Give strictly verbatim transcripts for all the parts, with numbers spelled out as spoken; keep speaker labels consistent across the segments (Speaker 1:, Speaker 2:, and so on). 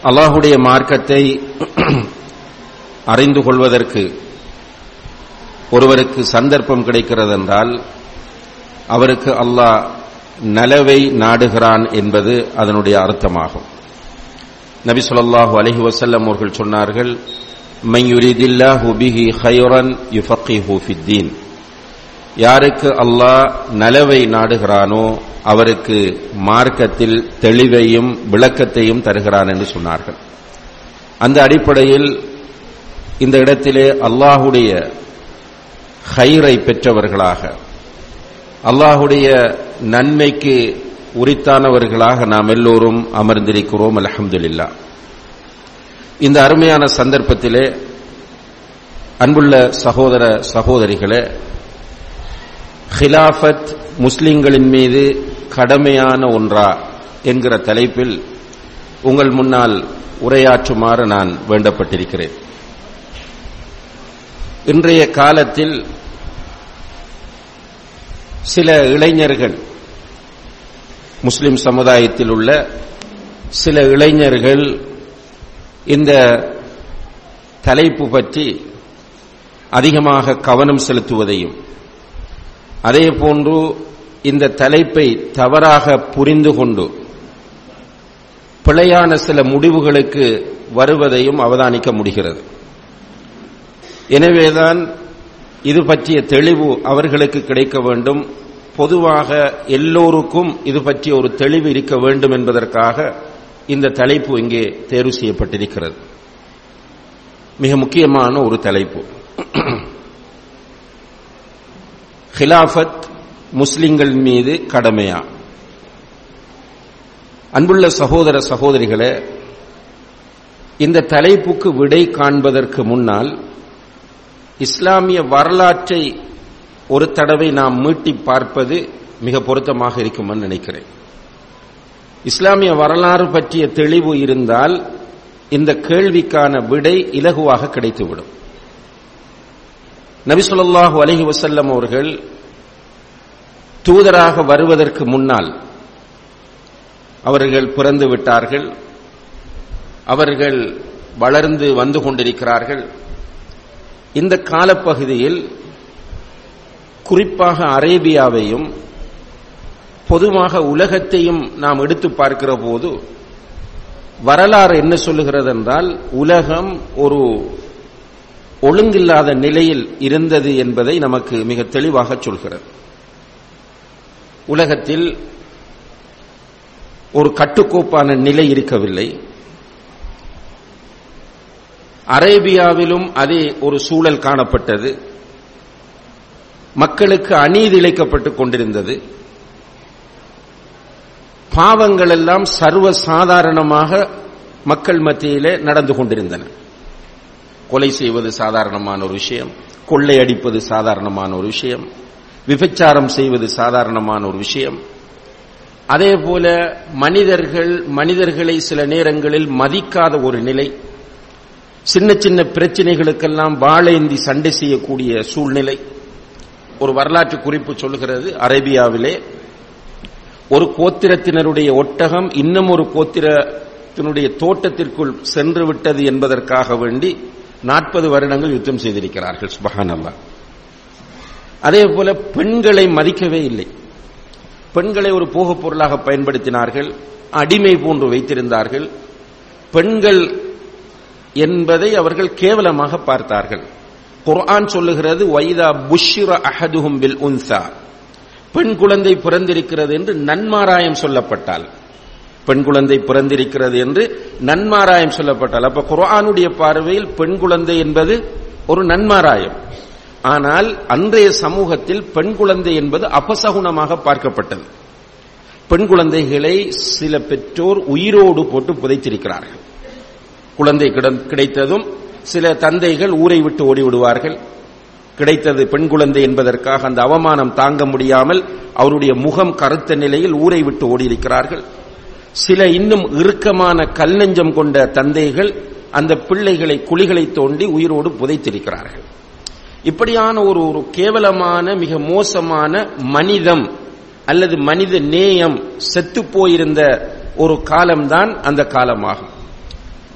Speaker 1: அல்லாஹுடைய மார்க்கத்தை அறிந்து கொள்வதற்கு ஒருவருக்கு சந்தர்ப்பம் கிடைக்கிறது என்றால் அவருக்கு அல்லாஹ் நலவை நாடுகிறான் என்பது அதனுடைய அர்த்தமாகும். நபி ஸல்லல்லாஹு அலைஹி வஸல்லம் அவர்கள் சொன்னார்கள், மன் யுரிதில்லாஹு பிஹி கைரன் யுஃபக்கிஹு ஃபித்தீன். யாருக்கு அல்லாஹ் நலவை நாடுகிறானோ அவருக்கு மார்க்கத்தில் தெளிவையும் விளக்கத்தையும் தருகிறான் என்று சொன்னார்கள். அந்த அடிப்படையில் இந்த இடத்திலே அல்லாஹுடைய கைரை பெற்றவர்களாக, அல்லாஹுடைய நன்மைக்கு உரித்தானவர்களாக நாம் எல்லோரும் அமர்ந்திருக்கிறோம். அல்ஹம்துலில்லாஹ். இந்த அருமையான சந்தர்ப்பத்திலே அன்புள்ள சகோதர சகோதரிகளே, ஹிலாஃபத் முஸ்லிம்களின் மீது கடமையான ஒன்றா என்கிற தலைப்பில் உங்கள் முன்னால் உரையாற்றுமாறு நான் வேண்டப்பட்டிருக்கிறேன். இன்றைய காலத்தில் சில இளைஞர்கள், முஸ்லிம் சமுதாயத்தில் உள்ள சில இளைஞர்கள் இந்த தலைப்பு பற்றி அதிகமாக கவனம் செலுத்துவதையும், அதே போன்று இந்த தலைப்பை தவறாக புரிந்து கொண்டு பிழையான சில முடிவுகளுக்கு வருவதையும் அவதானிக்க முடிகிறது. எனவேதான் இது பற்றிய தெளிவு அவர்களுக்கு கிடைக்க வேண்டும். பொதுவாக எல்லோருக்கும் இது பற்றிய ஒரு தெளிவு இருக்க வேண்டும் என்பதற்காக இந்த தலைப்பு இங்கே தேர்வு செய்யப்பட்டிருக்கிறது. மிக முக்கியமான ஒரு தலைப்பு. ஹிலாஃபத் முஸ்லிம்கள் மீது கடமையா? அன்புள்ள சகோதர சகோதரிகளே, இந்த தலைப்புக்கு விடை காண்பதற்கு முன்னால் இஸ்லாமிய வரலாற்றை ஒரு தடவை நாம் மீட்டி பார்ப்பது மிக பொருத்தமாக இருக்கும் என்று நினைக்கிறேன். இஸ்லாமிய வரலாறு பற்றிய தெளிவு இருந்தால் இந்த கேள்விக்கான விடை இலகுவாக கிடைத்துவிடும். நபி ஸல்லல்லாஹு அலைஹி வஸல்லம் அவர்கள் தூதராக வருவதற்கு முன்னால் அவர்கள் பிறந்து விட்டார்கள், அவர்கள் வளர்ந்து வந்து கொண்டிருக்கிறார்கள். இந்த காலப்பகுதியில் குறிப்பாக அரேபியாவையும் பொதுவாக உலகத்தையும் நாம் எடுத்து பார்க்கிற போது வரலாறு என்ன சொல்லுகிறது என்றால், உலகம் ஒரு ஒழுங்கில்லாத நிலையில் இருந்தது என்பதை நமக்கு மிக தெளிவாக சொல்கிறது. உலகத்தில் ஒரு கட்டுக்கோப்பான நிலை இருக்கவில்லை. அரேபியாவிலும் அதே ஒரு சூழல் காணப்பட்டது. மக்களுக்கு அநீதி இழைக்கப்பட்டுக் கொண்டிருந்தது. பாவங்கள் எல்லாம் சர்வ சாதாரணமாக மக்கள் மத்தியிலே நடந்து கொண்டிருந்தன. கொலை செய்வது சாதாரணமான ஒரு விஷயம், கொள்ளையடிப்பது சாதாரணமான ஒரு விஷயம், விபச்சாரம் செய்வது சாதாரணமான ஒரு விஷயம். அதே போல மனிதர்கள் மனிதர்களை சில நேரங்களில் மதிக்காத ஒரு நிலை, சின்ன சின்ன பிரச்சனைகளுக்கெல்லாம் வாளேந்தி சண்டை செய்யக்கூடிய சூழ்நிலை. ஒரு வரலாற்று குறிப்பு சொல்லுகிறது, அரேபியாவிலே ஒரு கோத்திரத்தினருடைய ஒட்டகம் இன்னும் ஒரு கோத்திரத்தினுடைய தோட்டத்திற்குள் சென்று விட்டது என்பதற்காக வேண்டி நாற்பது வருடங்கள் யுத்தம் செய்திருக்கிறார்கள். சுப்ஹானல்லாஹ். அதே போல பெண்களை மதிக்கவே இல்லை. பெண்களை ஒரு போகப் பொருளாக பயன்படுத்தினார்கள், அடிமை போன்று வைத்திருந்தார்கள். பெண்கள் என்பதை அவர்கள் கேவலமாக பார்த்தார்கள். குர்ஆன் சொல்லுகிறது, வைதா புஷ்ஷிர அஹதுஹும் பில் உன்ஸா, பெண் குழந்தை பிறந்திருக்கிறது என்று நன்மாராயம் சொல்லப்பட்டால், பெண் குழந்தை பிறந்திருக்கிறது என்று நன்மாராயம் சொல்லப்பட்டால், அப்ப குர்ஆனுடைய பார்வையில் பெண் குழந்தை என்பது ஒரு நன்மாராயம். ஆனால் அன்றைய சமூகத்தில் பெண் குழந்தை என்பது அபசகுணமாக பார்க்கப்பட்டது. பெண் குழந்தைகளை சில பெற்றோர் உயிரோடு போட்டு புதைத்திருக்கிறார்கள். குழந்தை கிடைத்ததும் சில தந்தைகள் ஊரை விட்டு ஓடிவிடுவார்கள். கிடைத்தது பெண் குழந்தை என்பதற்காக அந்த அவமானம் தாங்க முடியாமல் அவருடைய முகம் கருத்த நிலையில் ஊரை விட்டு ஓடியிருக்கிறார்கள். சில இன்னும் இறுக்கமான கல் நெஞ்சம் கொண்ட தந்தைகள் அந்த பிள்ளைகளை குழிகளை தோண்டி உயிரோடு புதைத்திருக்கிறார்கள். இப்படியான ஒரு ஒரு கேவலமான மிக மோசமான மனிதம் அல்லது மனித நேயம் செத்து போயிருந்த ஒரு காலம்தான் அந்த காலமாகும்.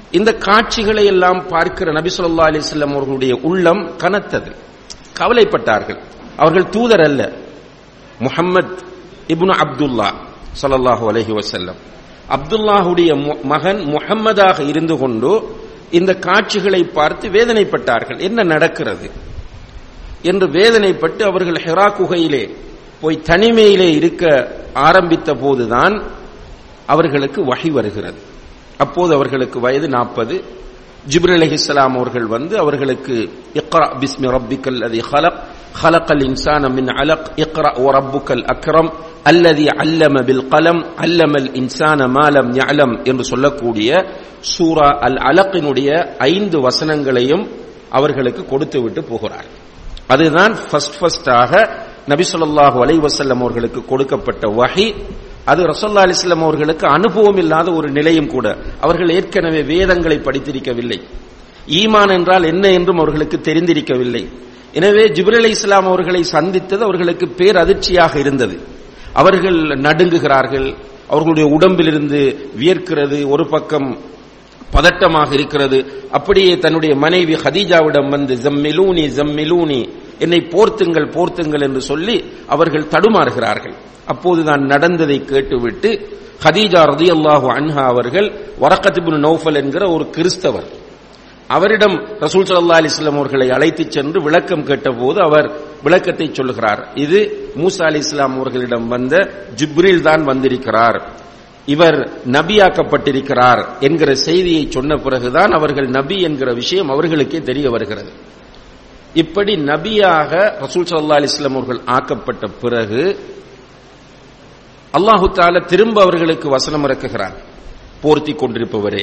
Speaker 1: இந்த காட்சிகளை எல்லாம் பார்க்கிற நபி ஸல்லல்லாஹு அலைஹி வஸல்லம் அவர்களுடைய உள்ளம் கனத்தது, கவலைப்பட்டார்கள். அவர்கள் தூதர் அல்ல, முஹம்மத் இப்னு அப்துல்லா ஸல்லல்லாஹு அலைஹி வஸல்லம், அப்துல்லாஹுடைய மகன் முஹம்மதாக இருந்து கொண்டு இந்த காட்சிகளை பார்த்து வேதனைப்பட்டார்கள். என்ன நடக்கிறது என்று வேதனைப்பட்டு அவர்கள் ஹிரா குகையிலே போய் தனிமையிலே இருக்க ஆரம்பித்த போதுதான் அவர்களுக்கு வஹி வருகிறது. அப்போது அவர்களுக்கு வயது நாற்பது. ஜிப்ரீல் அலைஹிஸ்ஸலாம் அவர்கள் வந்து அவர்களுக்கு இக்ரா பிஸ்மி ரப்பிக்கல் லதி ஹலக் ஹலக்கல் இன்சான மின் அலக் இக்ரா வ ரப்புக்கல் அக்ரம் அல்லதி அல்லம பில் கலம் அல்லமல் இன்சான மா லம் யஅலம் என்று சொல்லக்கூடிய சூரா அல் அலக்கினுடைய ஐந்து வசனங்களையும் அவர்களுக்கு கொடுத்து விட்டு போகிறார். அதுதான் ஃபர்ஸ்ட் ஃபர்ஸ்டாக நபி ஸல்லல்லாஹு அலைஹி வஸல்லம் அவர்களுக்கு கொடுக்கப்பட்ட வஹி. அது ரசூலுல்லாஹி அலைஹி வஸல்லம் அவர்களுக்கு அனுபவம் இல்லாத ஒரு நிலையும் கூட. அவர்கள் ஏற்கனவே வேதங்களை படித்திருக்கவில்லை, ஈமான் என்றால் என்ன என்றும் அவர்களுக்கு தெரிந்திருக்கவில்லை. எனவே ஜிப்ரீல் அலைஹிஸ்ஸலாம் அவர்களை சந்தித்தது அவர்களுக்கு பேரதிர்ச்சியாக இருந்தது. அவர்கள் நடுங்குகிறார்கள், அவர்களுடைய உடம்பிலிருந்து வியர்க்கிறது, ஒரு பக்கம் பதட்டமாக இருக்கிறது. அப்படியே தன்னுடைய மனைவி ஹதீஜாவிடம் வந்து ஜம்மிலூனி ஜம்மிலூனி என்னை போர்த்துங்கள் போர்த்துங்கள் என்று சொல்லி அவர்கள் தடுமாறுகிறார்கள். அப்போதுதான் நடந்ததை கேட்டுவிட்டு ஹதீஜா ரலியல்லாஹு அன்ஹா அவர்கள் வரக்கத் இப்னு நௌஃபல் என்கிற ஒரு கிறிஸ்தவர், அவரிடம் ரசூல் ஸல்லல்லாஹு அலைஹி வஸல்லம் அவர்களை அழைத்துச் சென்று விளக்கம் கேட்டபோது அவர் விளக்கத்தை சொல்லுகிறார். இது மூசா அலைஹிஸ்ஸலாம் அவர்களிடம் வந்த ஜிப்ரீல் தான் வந்திருக்கிறார், இவர் நபியாக்கப்பட்டிருக்கிறார் என்கிற செய்தியை சொன்ன பிறகுதான் அவர்கள் நபி என்கிற விஷயம் அவர்களுக்கே தெரிய வருகிறது. இப்படி நபியாக ரசூல் ஸல்லல்லாஹு அலைஹி வஸல்லம் அவர்கள் ஆக்கப்பட்ட பிறகு அல்லாஹு தஆலா திரும்ப அவர்களுக்கு வசனம் இறக்குகிறார். போர்த்தி கொண்டிருப்பவரே,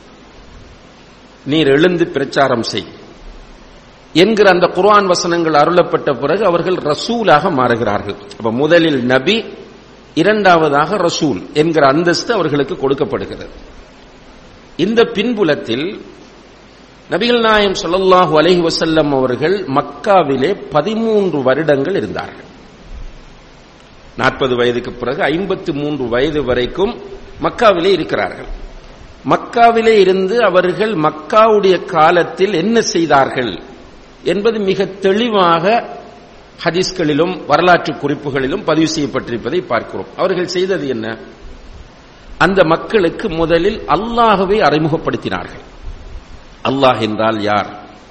Speaker 1: நீர் எழுந்து பிரச்சாரம் செய் என்கிற அந்த குர்ஆன் வசனங்கள் அருளப்பட்ட பிறகு அவர்கள் ரசூலாக மாறுகிறார்கள். அப்ப முதலில் நபி, இரண்டாவதாக ரசூல் என்கிற அந்தஸ்து அவர்களுக்கு கொடுக்கப்படுகிறது. இந்த பின்புலத்தில் நபிகள் நாயகம் ஸல்லல்லாஹு அலைஹி வஸல்லம் அவர்கள் மக்காவிலே பதிமூன்று வருடங்கள் இருந்தார்கள். நாற்பது வயதுக்கு பிறகு ஐம்பத்தி மூன்று வயது வரைக்கும் மக்காவிலே இருக்கிறார்கள். மக்காவிலே இருந்து அவர்கள் மக்காவுடைய காலத்தில் என்ன செய்தார்கள் என்பது மிக தெளிவாக ஹதீஸ்களிலும் வரலாற்று குறிப்புகளிலும் பதிவு செய்யப்பட்டிருப்பதை பார்க்கிறோம். அவர்கள் செய்தது என்ன? அந்த மக்களுக்கு முதலில் அல்லாஹ்வை அறிமுகப்படுத்தினார்கள். அல்லாஹ் என்றால் யார்,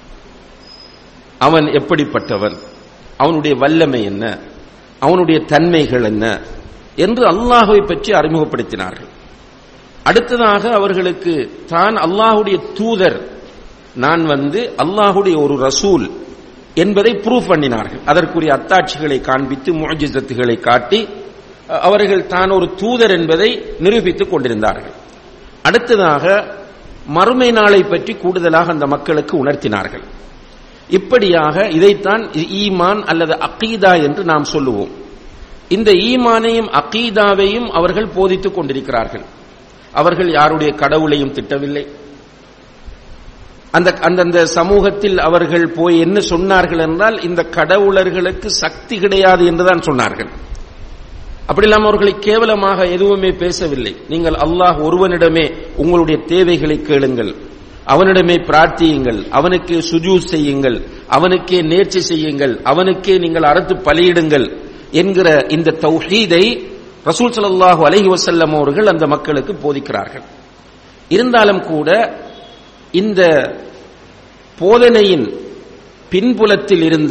Speaker 1: அவன் எப்படிப்பட்டவன், அவனுடைய வல்லமை என்ன, அவனுடைய தன்மைகள் என்ன என்று அல்லாஹ்வை பற்றி அறிமுகப்படுத்தினார்கள். அடுத்ததாக அவர்களுக்கு தான் அல்லாஹ்வுடைய தூதர், நான் வந்து அல்லாஹ்வுடைய ஒரு ரசூல் என்பதை ப்ரூஃப் பண்ணினார்கள். அதற்குரிய அத்தாட்சிகளை காண்பித்து முஅஜிசத்துகளை காட்டி அவர்கள் தான் ஒரு தூதர் என்பதை நிரூபித்துக் கொண்டிருந்தார்கள். அடுத்ததாக மறுமை நாளை பற்றி கூடுதலாக அந்த மக்களுக்கு உணர்த்தினார்கள். இப்படியாக இதைத்தான் ஈமான் அல்லது அகீதா என்று நாம் சொல்லுவோம். இந்த ஈமானையும் அகீதாவையும் அவர்கள் போதித்துக் கொண்டிருக்கிறார்கள். அவர்கள் யாருடைய கடவுளையும் திட்டவில்லை. அந்த அந்தந்த சமூகத்தில் அவர்கள் போய் என்ன சொன்னார்கள் என்றால், இந்த கடவுளர்களுக்கு சக்தி கிடையாது என்றுதான் சொன்னார்கள். அப்படி இல்லாமல் அவர்களை கேவலமாக எதுவுமே பேசவில்லை. நீங்கள் அல்லாஹ் ஒருவனிடமே உங்களுடைய தேவைகளை கேளுங்கள், அவனிடமே பிரார்த்தியுங்கள், அவனுக்கே சுஜூத் செய்யுங்கள், அவனுக்கே நேர்ச்சி செய்யுங்கள், அவனுக்கே நீங்கள் அறுத்து பலியிடுங்கள் என்கிற இந்த தௌஹீதை ரசூல் ஸல்லல்லாஹு அலைஹி வஸல்லம் அவர்கள் அந்த மக்களுக்கு போதிக்கிறார்கள். இருந்தாலும் கூட இந்த போதனையின் பின்புலத்தில் இருந்த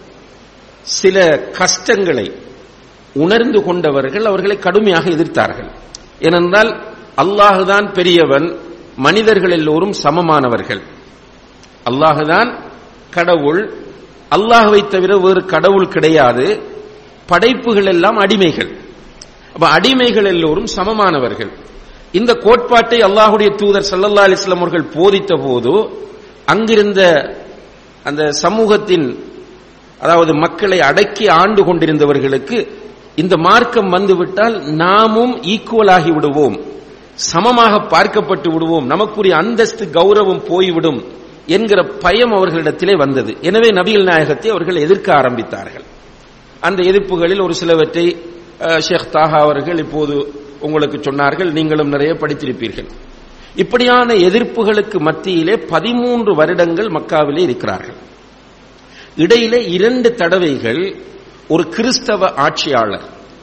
Speaker 1: சில கஷ்டங்களை உணர்ந்து கொண்டவர்கள் அவர்களை கடுமையாக எதிர்த்தார்கள். ஏனென்றால் அல்லாஹுதான் பெரியவன், மனிதர்கள் எல்லோரும் சமமானவர்கள், அல்லாஹுதான் கடவுள், அல்லாஹ்வை தவிர வேறு கடவுள் கிடையாது, படைப்புகள் எல்லாம் அடிமைகள், அப்ப அடிமைகள் எல்லோரும் சமமானவர்கள். இந்த கோட்பாட்டை அல்லாஹ்வுடைய தூதர் ஸல்லல்லாஹு அலைஹி வஸல்லம் அவர்கள் போதித்த போது அங்கிருந்த அந்த சமூகத்தின், அதாவது மக்களை அடக்கி ஆண்டு கொண்டிருந்தவர்களுக்கு இந்த மார்க்கம் வந்துவிட்டால் நாமும் ஈக்குவல் ஆகி விடுவோம், சமமாக பார்க்கப்பட்டு விடுவோம், நமக்குரிய அந்தஸ்து கௌரவம் போய்விடும் என்கிற பயம் அவர்களிடத்திலே வந்தது. எனவே நபிகள் நாயகத்தை அவர்கள் எதிர்க்க ஆரம்பித்தார்கள். அந்த எதிர்ப்புகளில் ஒரு சிலவற்றை ஷேக் தாஹா அவர்கள் இப்போது உங்களுக்கு சொன்னார்கள், நீங்களும் நிறைய படித்திருப்பீர்கள். இப்படியான எதிர்ப்புகளுக்கு மத்தியிலே பதிமூன்று வருடங்கள் மக்காவிலே இருக்கிறார்கள். இடையிலே இரண்டு தடவைகள் ஒரு கிறிஸ்தவ ஆட்சியாளர்,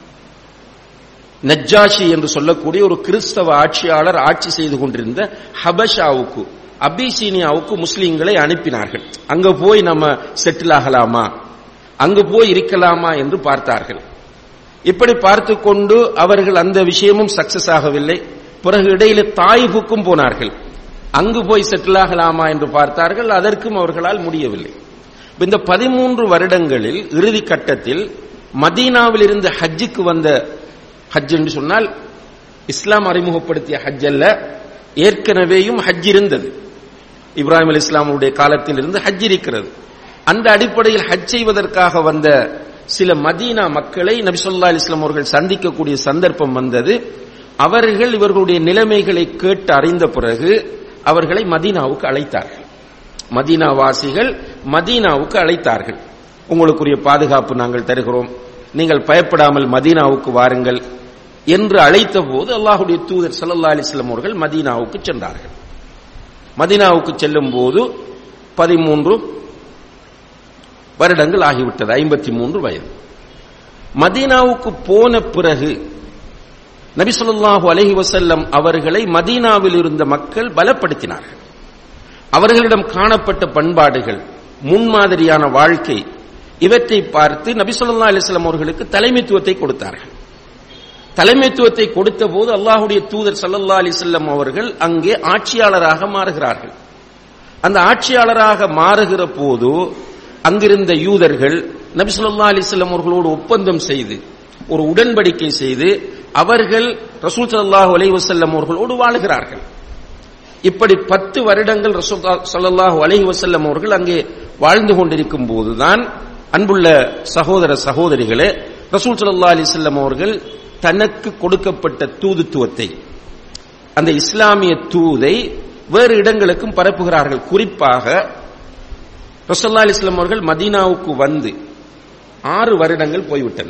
Speaker 1: நஜ்ஜாஷி என்று சொல்லக்கூடிய ஒரு கிறிஸ்தவ ஆட்சியாளர் ஆட்சி செய்து கொண்டிருந்த ஹபஷாவுக்கு, அபிசீனியாவுக்கு முஸ்லிம்களை அனுப்பினார்கள். அங்க போய் நம்ம செட்டில் ஆகலாமா, அங்கு போய் இருக்கலாமா என்று பார்த்தார்கள். இப்படி பார்த்து கொண்டு அவர்கள் அந்த விஷயமும் சக்சஸ் ஆகவில்லை. பிறகு இடையில தாயிஃபுக்கும் போனார்கள். அங்கு போய் செட்டில் ஆகலாமா என்று பார்த்தார்கள். அதற்கும் அவர்களால் முடியவில்லை. இந்த பதிமூன்று வருடங்களில் இறுதி கட்டத்தில் மதீனாவில் இருந்து ஹஜ்ஜுக்கு வந்த, ஹஜ் என்று சொன்னால் இஸ்லாம் அறிமுகப்படுத்திய ஹஜ் அல்ல, ஏற்கனவேயும் ஹஜ் இருந்தது. இப்ராஹிம் அலி இஸ்லாமுடைய காலத்தில் இருந்து ஹஜ் இருக்கிறது. அந்த அடிப்படையில் ஹஜ் செய்வதற்காக வந்த சில மதீனா மக்களை நபி ஸல்லல்லாஹு அலைஹி வஸல்லம் அவர்கள் சந்திக்கக்கூடிய சந்தர்ப்பம் வந்தது. அவர்கள் இவர்களுடைய நிலைமைகளை கேட்டு அறிந்த பிறகு அவர்களை மதீனாவுக்கு அழைத்தார்கள். மதீனா வாசிகள் மதீனாவுக்கு அழைத்தார்கள். உங்களுக்குரிய பாதுகாப்பு நாங்கள் தருகிறோம், நீங்கள் பயப்படாமல் மதீனாவுக்கு வாருங்கள் என்று அழைத்த போது அல்லாஹ்வுடைய தூதர் ஸல்லல்லாஹு அலைஹி வஸல்லம் அவர்கள் மதீனாவுக்கு சென்றார்கள். மதீனாவுக்கு செல்லும் போது பதிமூன்று வருடங்கள் ஆகிவிட்டது, ஐம்பத்தி மூன்று வயது. மதீனாவுக்கு போன பிறகு நபி ஸல்லல்லாஹு அலைஹி வஸல்லம் அவர்களை மதீனாவில் இருந்த மக்கள் பலப்படுத்தினார்கள். அவர்களிடம் காணப்பட்ட பண்பாடுகள், முன்மாதிரியான வாழ்க்கை, இவற்றை பார்த்து நபி ஸல்லல்லாஹு அலைஹி வஸல்லம் அவர்களுக்கு தலைமைத்துவத்தை கொடுத்தார்கள். தலைமைத்துவத்தை கொடுத்த போது அல்லாஹ்வுடைய தூதர் ஸல்லல்லாஹு அலைஹி வஸல்லம் அவர்கள் அங்கே ஆட்சியாளராக மாறுகிறார்கள். அந்த ஆட்சியாளராக மாறுகிற போது அங்கிருந்த யூதர்கள் நபி ஸல்லல்லாஹு அலைஹி வஸல்லம் அவர்களோடு ஒப்பந்தம் செய்து, ஒரு உடன்படிக்கை செய்து அவர்கள் ரசூல் ஸல்லல்லாஹு அலைஹி வஸல்லம் அவர்களோடு வாழுகிறார்கள். இப்படி பத்து வருடங்கள் ரசூல் ஸல்லல்லாஹு அலைஹி வஸல்லம் அவர்கள் அங்கே வாழ்ந்து கொண்டிருக்கும் போதுதான், அன்புள்ள சகோதர சகோதரிகளே, ரசூல் ஸல்லல்லாஹு அலைஹி வஸல்லம் அவர்கள் தனக்கு கொடுக்கப்பட்ட தூதுத்துவத்தை, அந்த இஸ்லாமிய தூதை வேறு இடங்களுக்கும் பரப்புகிறார்கள். குறிப்பாக ரசூலுல்லாஹி அலைஹி வஸல்லம் அவர்கள் மதீனாவுக்கு வந்து ஆறு வருடங்கள் போய்விட்டன.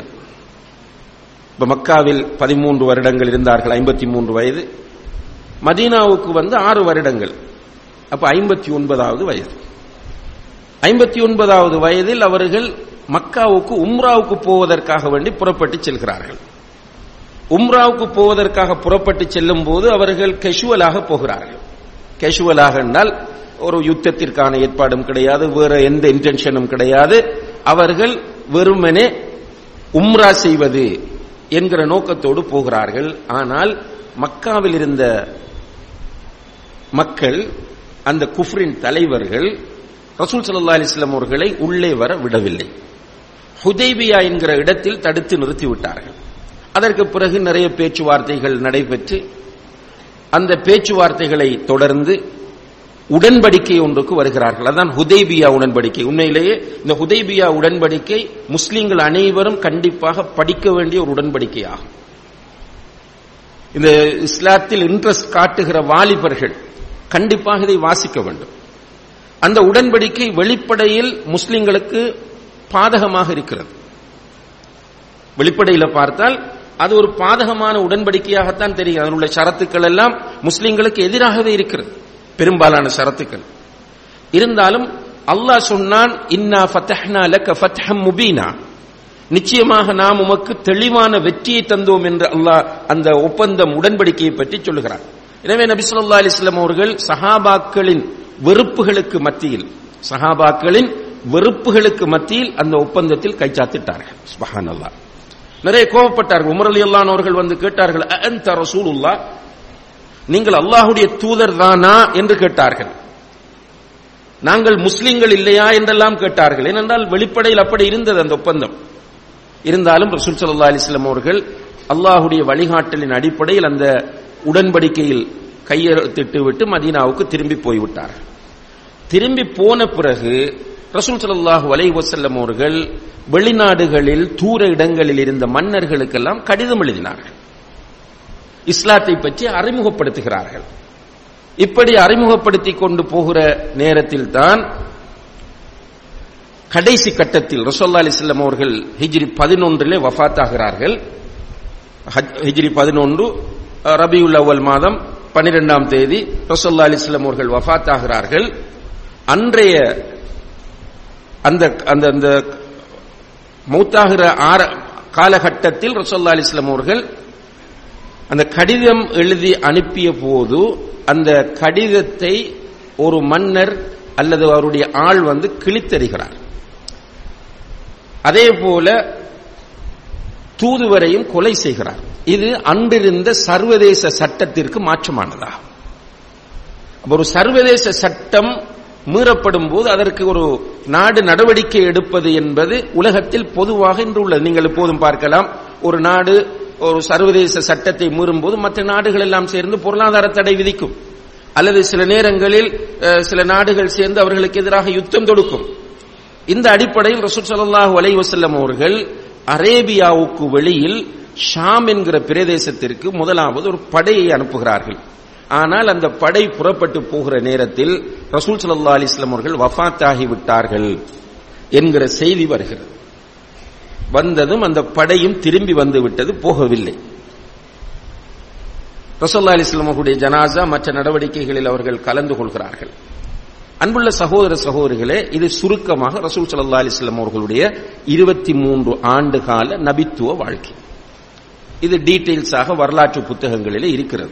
Speaker 1: இப்ப மக்காவில் பதிமூன்று வருடங்கள் இருந்தார்கள், ஐம்பத்தி மூன்று வயது. மதீனாவுக்கு வந்து ஆறு வருடங்கள், அப்ப ஐம்பத்தி ஒன்பதாவது வயது. ஐம்பத்தி ஒன்பதாவது வயதில் அவர்கள் மக்காவுக்கு உம்ராவுக்கு போவதற்காக வேண்டி புறப்பட்டு செல்கிறார்கள். உம்ராவுக்கு போவதற்காக புறப்பட்டு செல்லும் போது அவர்கள் கேஷுவலாக போகிறார்கள். கேஷுவலாக என்றால் ஒரு யுத்தத்திற்கான ஏற்பாடும் கிடையாது, வேற எந்த இன்டென்ஷனும் கிடையாது. அவர்கள் வெறுமனே உம்ரா செய்வது என்கிற நோக்கத்தோடு போகிறார்கள். ஆனால் மக்காவில் இருந்த மக்கள், அந்த குஃப்ரின் தலைவர்கள் ரசூல் ஸல்லல்லாஹு அலைஹி வஸல்லம் அவர்களை உள்ளே வர விடவில்லை. ஹுதைபியா என்கிற இடத்தில் தடுத்து நிறுத்திவிட்டார்கள். அதற்கு பிறகு நிறைய பேச்சுவார்த்தைகள் நடைபெற்று, அந்த பேச்சுவார்த்தைகளை தொடர்ந்து உடன்படிக்கை ஒன்றுக்கு வருகிறார்கள். அதான் ஹுதைபியா உடன்படிக்கை. உண்மையிலேயே இந்த ஹுதைபியா உடன்படிக்கை முஸ்லிம்கள் அனைவரும் கண்டிப்பாக படிக்க வேண்டிய ஒரு உடன்படிக்கையாகும். இந்த இஸ்லாத்தில் இன்ட்ரெஸ்ட் காட்டுகிற வாலிபர்கள் கண்டிப்பாக இதை வாசிக்க வேண்டும். அந்த உடன்படிக்கை வெளிப்படையில் முஸ்லிம்களுக்கு பாதகமாக இருக்கிறது. வெளிப்படையில் பார்த்தால் அது ஒரு பாதகமான உடன்படிக்கையாகத்தான் தெரியும். அதில் உள்ள ஷரத்துக்கள் எல்லாம் முஸ்லிம்களுக்கு எதிராகவே இருக்கிறது, பெரும்பாலான ஷரத்துக்கள். இருந்தாலும் அல்லாஹ் சொன்னான், இன்னா ஃபதஹ்னா லக ஃபத்ஹம் முபீனா, நிச்சயமாக நாம் உமக்கு தெளிவான வெற்றியை தந்தோம் என்று அல்லாஹ் அந்த ஒப்பந்தம் உடன்படிக்கையை பற்றி சொல்லுகிறார். எனவே நபி ஸல்லல்லாஹு அலைஹி வஸல்லம் அவர்கள் சஹாபாக்களின் வெறுப்புகளுக்கு மத்தியில் சஹாபாக்களின் வெறுப்புகளுக்கு மத்தியில் அந்த ஒப்பந்தத்தில் கைச்சாத்திட்டார்கள். சுப்ஹானல்லாஹ். நிறைய கோபப்பட்டார்கள். உமர் ரலியல்லாஹு அன்ஹு அவர்கள் வந்து கேட்டார்கள், அன்த ரசூலுல்லாஹ், நீங்கள் அல்லாஹ்வுடைய தூதர் தானா என்று கேட்டார்கள். நாங்கள் முஸ்லிம்கள் இல்லையா என்றெல்லாம் கேட்டார்கள். ஏனென்றால் வெளிப்படையில் அப்படி இருந்தது அந்த ஒப்பந்தம். இருந்தாலும் ரசூல் ஸல்லல்லாஹு அலைஹி வஸல்லம் அவர்கள் அல்லாஹ்வுடைய வழிகாட்டலின் அடிப்படையில் அந்த உடன்படிக்கையில் கையெழுத்திட்டு விட்டு மதீனாவுக்கு திரும்பி போய்விட்டார்கள். திரும்பி போன பிறகு ரசூல் ஸல்லல்லாஹு அலைஹி வஸல்லம் அவர்கள் வெளிநாடுகளில் தூர இடங்களில் இருந்த மன்னர்களுக்கெல்லாம் கடிதம் எழுதினார்கள். இஸ்லாத்தை பற்றி அறிமுகப்படுத்துகிறார்கள். இப்படி அறிமுகப்படுத்தி கொண்டு போகிற நேரத்தில் தான் கடைசி கட்டத்தில் ரசூலுல்லாஹி அலைஹி வஸல்லம் அவர்கள் ஹிஜ்ரி பதினொன்றிலே வஃபாத் ஆகிறார்கள். ஹிஜ்ரி பதினொன்று ரபியுல் அவ்வல் மாதம் பன்னிரெண்டாம் தேதி ரசூலுல்லாஹி அலைஹி வஸல்லம் அவர்கள் வஃபாத் ஆகிறார்கள். அன்றைய அந்த அந்த மௌத்தாகிற காலகட்டத்தில் ரசூலுல்லாஹி அலைஹி வஸல்லம் அவர்கள் அந்த கடிதம் எழுதி அனுப்பிய போது அந்த கடிதத்தை ஒரு மன்னர் அல்லது அவருடைய ஆள் வந்து கிழித்தெறிகிறார். அதே போல தூதுவரையும் கொலை செய்கிறார். இது அன்றிருந்த சர்வதேச சட்டத்திற்கு மாற்றமானதா? ஒரு சர்வதேச சட்டம் மீறப்படும் போது அதற்கு ஒரு நாடு நடவடிக்கை எடுப்பது என்பது உலகத்தில் பொதுவாக இன்று உள்ளது. நீங்கள் எப்போதும் பார்க்கலாம், ஒரு நாடு ஒரு சர்வதேச சட்டத்தை மீறும் போது மற்ற நாடுகள் எல்லாம் சேர்ந்து பொருளாதார தடை விதிக்கும், அல்லது சில நேரங்களில் சில நாடுகள் சேர்ந்து அவர்களுக்கு எதிராக யுத்தம் தொடுக்கும். இந்த அடிப்படையில் ரசூல் ஸல்லல்லாஹு அலைஹி வஸல்லம் அவர்கள் அரேபியாவுக்கு வெளியில் ஷாம் என்கிற பிரதேசத்திற்கு முதலாவது ஒரு படையை அனுப்புகிறார்கள். ஆனால் அந்த படை புறப்பட்டு போகிற நேரத்தில் ரசூல் ஸல்லல்லாஹு அலைஹி வஸல்லம் அவர்கள் வஃபாத்தாகி விட்டார்கள் என்கிற செய்தி வருகிறது. வந்ததும் அந்த படையும் திரும்பி வந்து விட்டது, போகவில்லை. ரசூலுல்லாஹி அலைஹி வஸல்லம் அவர்களுடைய ஜனாஸா மற்ற நடவடிக்கைகளில் அவர்கள் கலந்து கொள்கிறார்கள். அன்புள்ள சகோதர சகோதரிகளே, இது சுருக்கமாக ரசூல் ஸல்லல்லாஹு அலைஹி வஸல்லம் அவர்களுடைய இருபத்தி மூன்று ஆண்டு கால நபித்துவ வாழ்க்கை. இது டீடைல்ஸாக வரலாற்று புத்தகங்களிலே இருக்கிறது.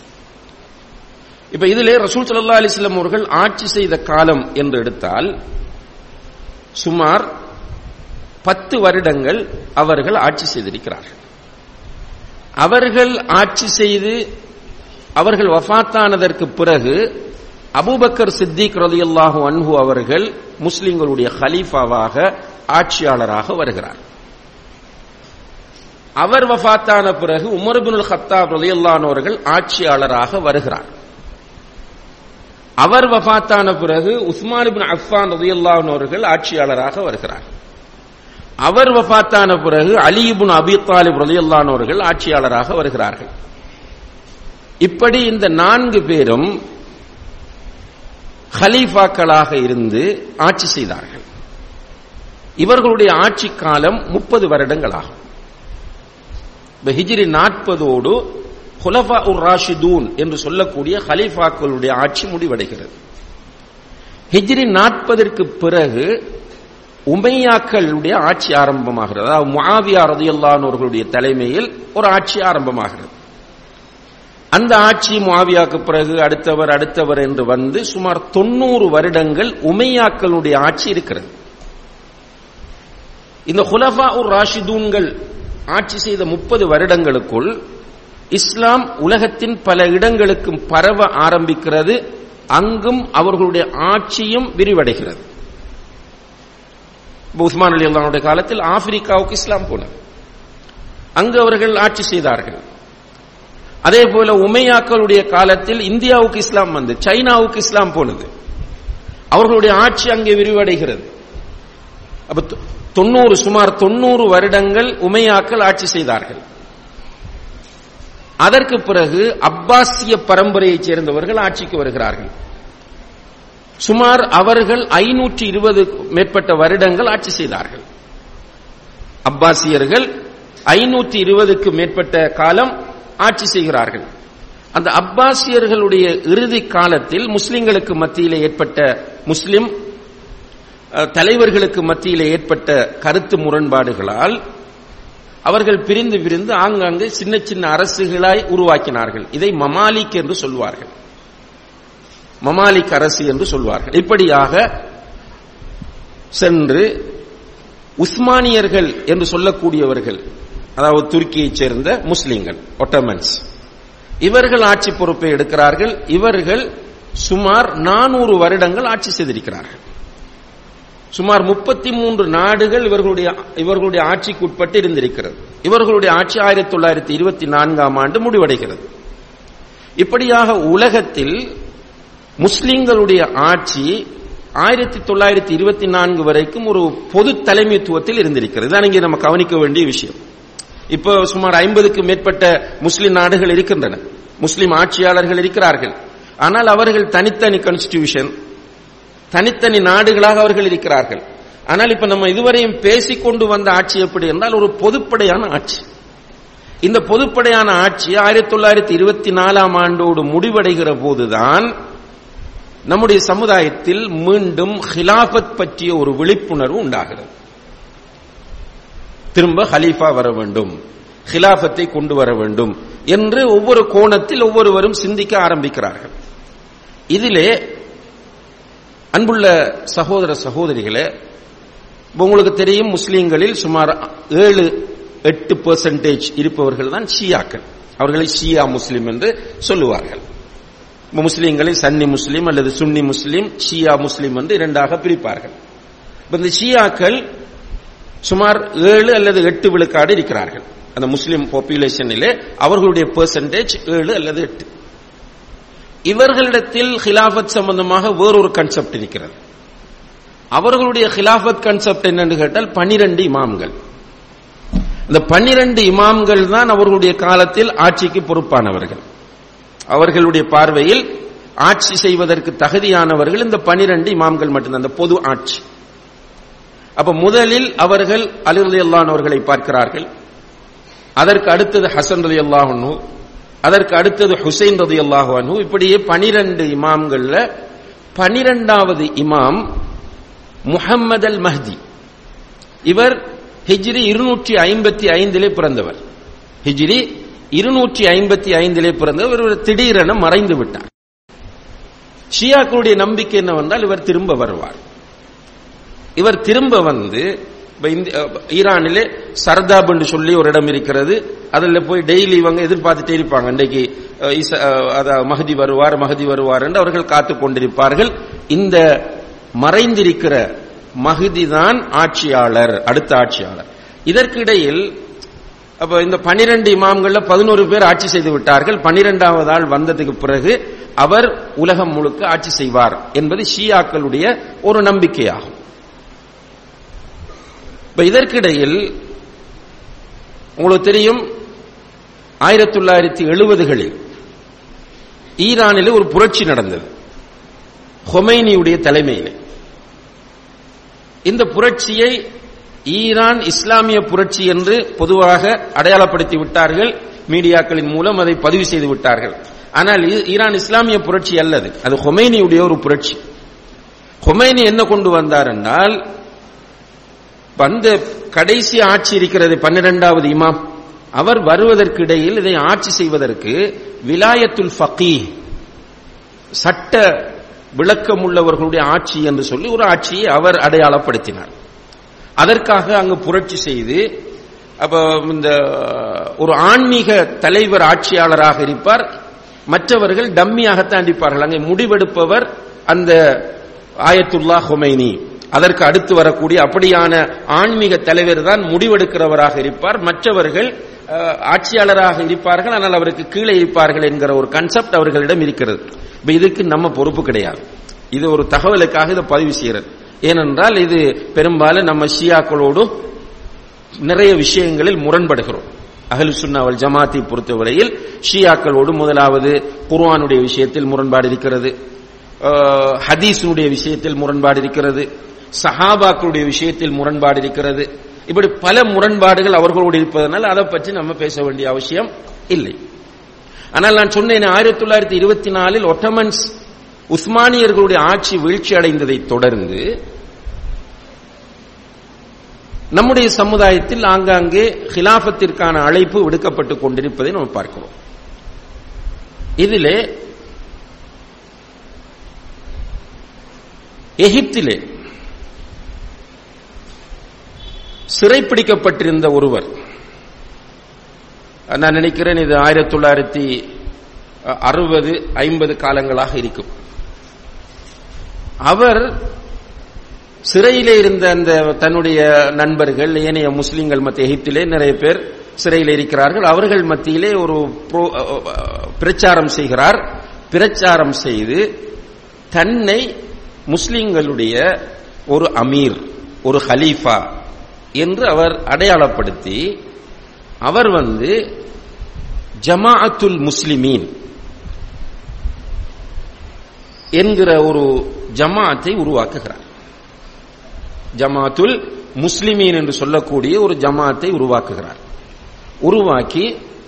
Speaker 1: இப்ப இதிலே ரசூல் ஸல்லல்லாஹு அலைஹி வஸல்லம் அவர்கள் ஆட்சி செய்த காலம் என்று எடுத்தால் சுமார் பத்து வருடங்கள் அவர்கள் ஆட்சி செய்திருக்கிறார்கள். அவர்கள் ஆட்சி செய்து அவர்கள் வஃபாத்தானதற்கு பிறகு அபூபக்கர் சித்திக் ரலியல்லாஹு அன்ஹு அவர்கள் முஸ்லிம்களுடைய ஹலீஃபாவாக ஆட்சியாளராக வருகிறார். அவர் வஃபாத்தான பிறகு உமர் இப்னுல் கத்தாப் ரலியல்லாஹு அன்ஹு அவர்கள் ஆட்சியாளராக வருகிறார். அவர் வஃபாத்தான பிறகு உஸ்மான் இப்னு அஃபான் ரலியல்லாஹு அன்ஹு அவர்கள் ஆட்சியாளராக வருகிறார். அவர் வஃபாத்தான பிறகு அலி இப்னு அபீ தாலிப் ரலியல்லாஹு அன்ஹு அவர்கள் ஆட்சியாளராக வருகிறார்கள். இப்படி இந்த நான்கு பேரும் ஹலீஃபாக்களாக இருந்து ஆட்சி செய்தார்கள். இவர்களுடைய ஆட்சி காலம் முப்பது வருடங்களாகும். ஹிஜ்ரி நாற்பதோடு குலஃபா உர் ராஷிதூன் என்று சொல்லக்கூடிய ஹலீஃபாக்களுடைய ஆட்சி முடிவடைகிறது. ஹிஜ்ரி நாற்பதற்கு பிறகு உமையாக்களுடைய ஆட்சி ஆரம்பமாகிறது. அதாவது முஆவியா ரலியல்லாஹு அன்ஹு அவர்களுடைய தலைமையில் ஒரு ஆட்சி ஆரம்பமாகிறது. அந்த ஆட்சி முஆவியாவுக்கு பிறகு அடுத்தவர் அடுத்தவர் என்று வந்து சுமார் தொண்ணூறு வருடங்கள் உமையாக்களுடைய ஆட்சி இருக்கிறது. இந்த குலஃபா உர் ராஷிதூன்கள் ஆட்சி செய்த முப்பது வருடங்களுக்குள் இஸ்லாம் உலகத்தின் பல இடங்களுக்கும் பரவ ஆரம்பிக்கிறது. அங்கும் அவர்களுடைய ஆட்சியும் விரிவடைகிறது. உஸ்மான் ரலியல்லாஹு அன்ஹுடைய காலத்தில் ஆப்பிரிக்காவுக்கு இஸ்லாம் போனது, அங்கு அவர்கள் ஆட்சி செய்தார்கள். அதே போல உமையாக்களுடைய காலத்தில் இந்தியாவுக்கு இஸ்லாம் வந்து சைனாவுக்கு இஸ்லாம் போனது, அவர்களுடைய ஆட்சி அங்கே விரிவடைகிறது. அப்ப தொண்ணூறு சுமார் தொண்ணூறு வருடங்கள் உமையாக்கள் ஆட்சி செய்தார்கள். அதற்கு பிறகு அப்பாசிய பரம்பரையைச் சேர்ந்தவர்கள் ஆட்சிக்கு வருகிறார்கள். சுமார் அவர்கள் ஐநூற்றி இருபது மேற்பட்ட வருடங்கள் ஆட்சி செய்தார்கள். அப்பாசியர்கள் ஐநூற்றி இருபதுக்கு மேற்பட்ட காலம் ஆட்சி செய்கிறார்கள். அந்த அப்பாசியர்களுடைய இறுதி காலத்தில் முஸ்லிம்களுக்கு மத்தியிலே ஏற்பட்ட முஸ்லிம் தலைவர்களுக்கு மத்தியிலே ஏற்பட்ட கருத்து முரண்பாடுகளால் அவர்கள் பிரிந்து பிரிந்து ஆங்காங்கே சின்ன சின்ன அரசுகளாய் உருவாக்கினார்கள். இதை மமாலிக் என்று சொல்வார்கள், மமாலிக் அரசு என்று சொல்வார்கள். இப்படியாக சென்று உஸ்மானியர்கள் என்று சொல்லக்கூடியவர்கள், அதாவது துருக்கியைச் சேர்ந்த முஸ்லிம்கள், ஒட்டமன்ஸ், இவர்கள் ஆட்சி பொறுப்பை எடுக்கிறார்கள். இவர்கள் சுமார் நானூறு வருடங்கள் ஆட்சி செய்திருக்கிறார்கள். சுமார் முப்பத்தி மூன்று நாடுகள் இவர்களுடைய இவர்களுடைய ஆட்சிக்கு உட்பட்டு இருந்திருக்கிறது. இவர்களுடைய ஆட்சி ஆயிரத்தி தொள்ளாயிரத்தி இருபத்தி நான்காம் ஆண்டு முடிவடைகிறது. இப்படியாக உலகத்தில் முஸ்லிம்களுடைய ஆட்சி ஆயிரத்தி தொள்ளாயிரத்தி இருபத்தி நான்கு வரைக்கும் ஒரு பொது தலைமைத்துவத்தில் இருந்திருக்கிறது. தான் இங்கே நம்ம கவனிக்க வேண்டிய விஷயம். இப்போ சுமார் ஐம்பதுக்கு மேற்பட்ட முஸ்லிம் நாடுகள் இருக்கின்றன, முஸ்லிம் ஆட்சியாளர்கள் இருக்கிறார்கள். ஆனால் அவர்கள் தனித்தனி கான்ஸ்டிடியூஷன், தனித்தனி நாடுகளாக அவர்கள் இருக்கிறார்கள். ஆனால் இப்ப நம்ம இதுவரையும் பேசிக்கொண்டு வந்த ஆட்சி எப்படி என்றால் ஒரு பொதுப்படையான ஆட்சி. இந்த பொதுப்படையான ஆட்சி ஆயிரத்தி தொள்ளாயிரத்தி இருபத்தி நாலாம் ஆண்டோடு முடிவடைகிற போதுதான் நம்முடைய சமுதாயத்தில் மீண்டும் ஹிலாபத் பற்றிய ஒரு விழிப்புணர்வு உண்டாகிறது. திரும்ப ஹலீஃபா வர வேண்டும், ஹிலாபத்தை கொண்டு வர வேண்டும் என்று ஒவ்வொரு கோணத்தில் ஒவ்வொருவரும் சிந்திக்க ஆரம்பிக்கிறார்கள். இதிலே அன்புள்ள சகோதர சகோதரிகளே, உங்களுக்கு தெரியும், முஸ்லீம்களில் சுமார் ஏழு எட்டு பெர்சன்டேஜ் இருப்பவர்கள் தான் ஷியாக்கள். அவர்களை ஷியா முஸ்லிம் என்று சொல்லுவார்கள். முஸ்லீம்களை சன்னி முஸ்லீம் அல்லது சுன்னி முஸ்லீம், ஷியா முஸ்லீம் என்று இரண்டாக பிரிப்பார்கள். இந்த ஷியாக்கள் சுமார் ஏழு அல்லது எட்டு விழுக்காடு இருக்கிறார்கள். அந்த முஸ்லிம் பாப்புலேஷனிலே அவர்களுடைய பெர்சன்டேஜ் ஏழு அல்லது எட்டு. இவர்களிடத்தில் ஹிலாபத் சம்பந்தமாக வேறொரு கன்செப்ட் இருக்கிறது. அவர்களுடைய ஹிலாபத் கன்செப்ட் என்னன்னு கேட்டால் பனிரெண்டு இமாம்கள். இந்த பன்னிரண்டு இமாம்கள் தான் அவர்களுடைய காலத்தில் ஆட்சிக்கு பொறுப்பானவர்கள். அவர்களுடைய பார்வையில் ஆட்சி செய்வதற்கு தகுதியானவர்கள் இந்த பனிரெண்டு இமாம்கள் மட்டும்தான், அந்த பொது ஆட்சி. அப்ப முதலில் அவர்கள் அலி ரலியல்லாஹு அன்ஹு அவர்களை பார்க்கிறார்கள். அதற்கு அடுத்தது ஹசன் ரலியல்லாஹு அன்ஹு, அதற்கு அடுத்தது ஹுசைன் ரலியல்லாஹு அன்ஹு. இப்படியே பனிரெண்டு இமாம்கள்ல பனிரெண்டாவது இமாம் முஹம்மது அல் மஹ்தி. இவர் ஹிஜ்ரி இருநூற்றி ஐம்பத்தி ஐந்திலே பிறந்தவர். ஹிஜ்ரி இருநூற்றி ஐம்பத்தி ஐந்திலே பிறந்தவர். இவர் திடீரென மறைந்து விட்டார். ஷியாக்களுடைய நம்பிக்கை என்னவென்றால் இவர் திரும்ப வருவார். இவர் திரும்ப வந்து ஈரானிலே சர்தாப் என்று சொல்லி ஒரு இடம் இருக்கிறது. அதில் போய் டெய்லி இவங்க எதிர்பார்த்துட்டே இருப்பாங்க, இன்றைக்கு மஹதி வருவார் மஹதி வருவார் என்று அவர்கள் காத்துக் கொண்டிருப்பார்கள். இந்த மறைந்திருக்கிற மஹதி தான் ஆட்சியாளர், அடுத்த ஆட்சியாளர். இதற்கிடையில் அப்ப இந்த பனிரெண்டு இமாம்கள்ல பதினோரு பேர் ஆட்சி செய்து விட்டார்கள். பனிரெண்டாவது ஆள் வந்ததுக்கு பிறகு அவர் உலகம் முழுக்க ஆட்சி செய்வார் என்பது ஷியாக்களுடைய ஒரு நம்பிக்கையாகும். இதற்கிடையில் உங்களுக்கு தெரியும், ஆயிரத்தி தொள்ளாயிரத்தி எழுபதுகளில் ஈரானில் ஒரு புரட்சி நடந்தது, ஹொமைனியுடைய தலைமையில். இந்த புரட்சியை ஈரான் இஸ்லாமிய புரட்சி என்று பொதுவாக அடையாளப்படுத்தி விட்டார்கள். மீடியாக்களின் மூலம் அதை பதிவு செய்து விட்டார்கள். ஆனால் ஈரான் இஸ்லாமிய புரட்சி அல்லது, அது ஹொமைனியுடைய ஒரு புரட்சி. ஹொமைனி என்ன கொண்டு வந்தார் என்றால், அந்த கடைசி ஆட்சி இருக்கிறது பன்னிரெண்டாவது இமாம், அவர் வருவதற்கு இடையில் இதை ஆட்சி செய்வதற்கு விலாயத்துல் ஃபகீஹ், சட்ட விளக்கம் உள்ளவர்களுடைய ஆட்சி என்று சொல்லி ஒரு ஆட்சியை அவர் அடையாளப்படுத்தினார். அதற்காக அங்கு புரட்சி செய்து, அப்ப இந்த ஒரு ஆன்மீக தலைவர் ஆட்சியாளராக இருப்பார், மற்றவர்கள் டம்மியாகத்தான் இருப்பார்கள். அங்கே முடிவெடுப்பவர் அந்த ஆயத்துல்லா ஹொமைனி, அதற்கு அடுத்து வரக்கூடிய அப்படியான ஆன்மீக தலைவர் தான் முடிவெடுக்கிறவராக இருப்பார். மற்றவர்கள் ஆட்சியாளராக இருப்பார்கள், ஆனால் அவருக்கு கீழே இருப்பார்கள் என்கிற ஒரு கன்செப்ட் அவர்களிடம் இருக்கிறது. இதுக்கு நம்ம பொறுப்பு கிடையாது. இது ஒரு தகவலுக்காக இதை பதிவு செய்யறது. ஏனென்றால் இது பெரும்பாலும் நம்ம ஷியாக்களோடு நிறைய விஷயங்களில் முரண்படுகிறோம். அஹ்லு சுன்னா வல் ஜமாத்தை பொறுத்தவரையில் ஷியாக்களோடு முதலாவது குர்ஆனுடைய விஷயத்தில் முரண்பாடு இருக்கிறது, ஹதீஸுடைய விஷயத்தில் முரண்பாடு இருக்கிறது, சஹாபாக்களுடைய விஷயத்தில் முரண்பாடு இருக்கிறது. இப்படி பல முரண்பாடுகள் அவர்களோடு இருப்பதனால் அதை பற்றி நம்ம பேச வேண்டிய அவசியம் இல்லை. ஆனால் நான் சொன்னேன், ஆயிரத்தி தொள்ளாயிரத்தி இருபத்தி நாலில் ஒட்டமன்ஸ் உஸ்மானியர்களுடைய ஆட்சி வீழ்ச்சி அடைந்ததை தொடர்ந்து நம்முடைய சமுதாயத்தில் ஆங்காங்கே ஹிலாஃபத்திற்கான அழைப்பு விடுக்கப்பட்டுக் கொண்டிருப்பதை நாம் பார்க்கிறோம். இதிலே எகிப்திலே சிறைப்பிடிக்கப்பட்டிருந்த ஒருவர், நான் நினைக்கிறேன் இது ஆயிரத்தி தொள்ளாயிரத்தி அறுபது ஐம்பது காலங்களாக இருக்கும். அவர் சிறையிலே இருந்த அந்த தன்னுடைய நண்பர்கள், ஏனைய முஸ்லிம்கள் மத்திய எகிப்திலே நிறைய பேர் சிறையில் இருக்கிறார்கள். அவர்கள் மத்தியிலே ஒரு பிரச்சாரம் செய்கிறார். பிரச்சாரம் செய்து தன்னை முஸ்லிம்களுடைய ஒரு அமீர், ஒரு ஹலீஃபா என்று அவர் அடையாளப்படுத்தி, அவர் வந்து ஜமாஅத்துல் முஸ்லிமீன் என்கிற ஒரு ஜமாஅத்தை உருவாக்குகிறார். ஜமாஅத்துல் முஸ்லிமீன் என்று சொல்லக்கூடிய ஒரு ஜமாஅத்தை உருவாக்குகிறார். உருவாக்கி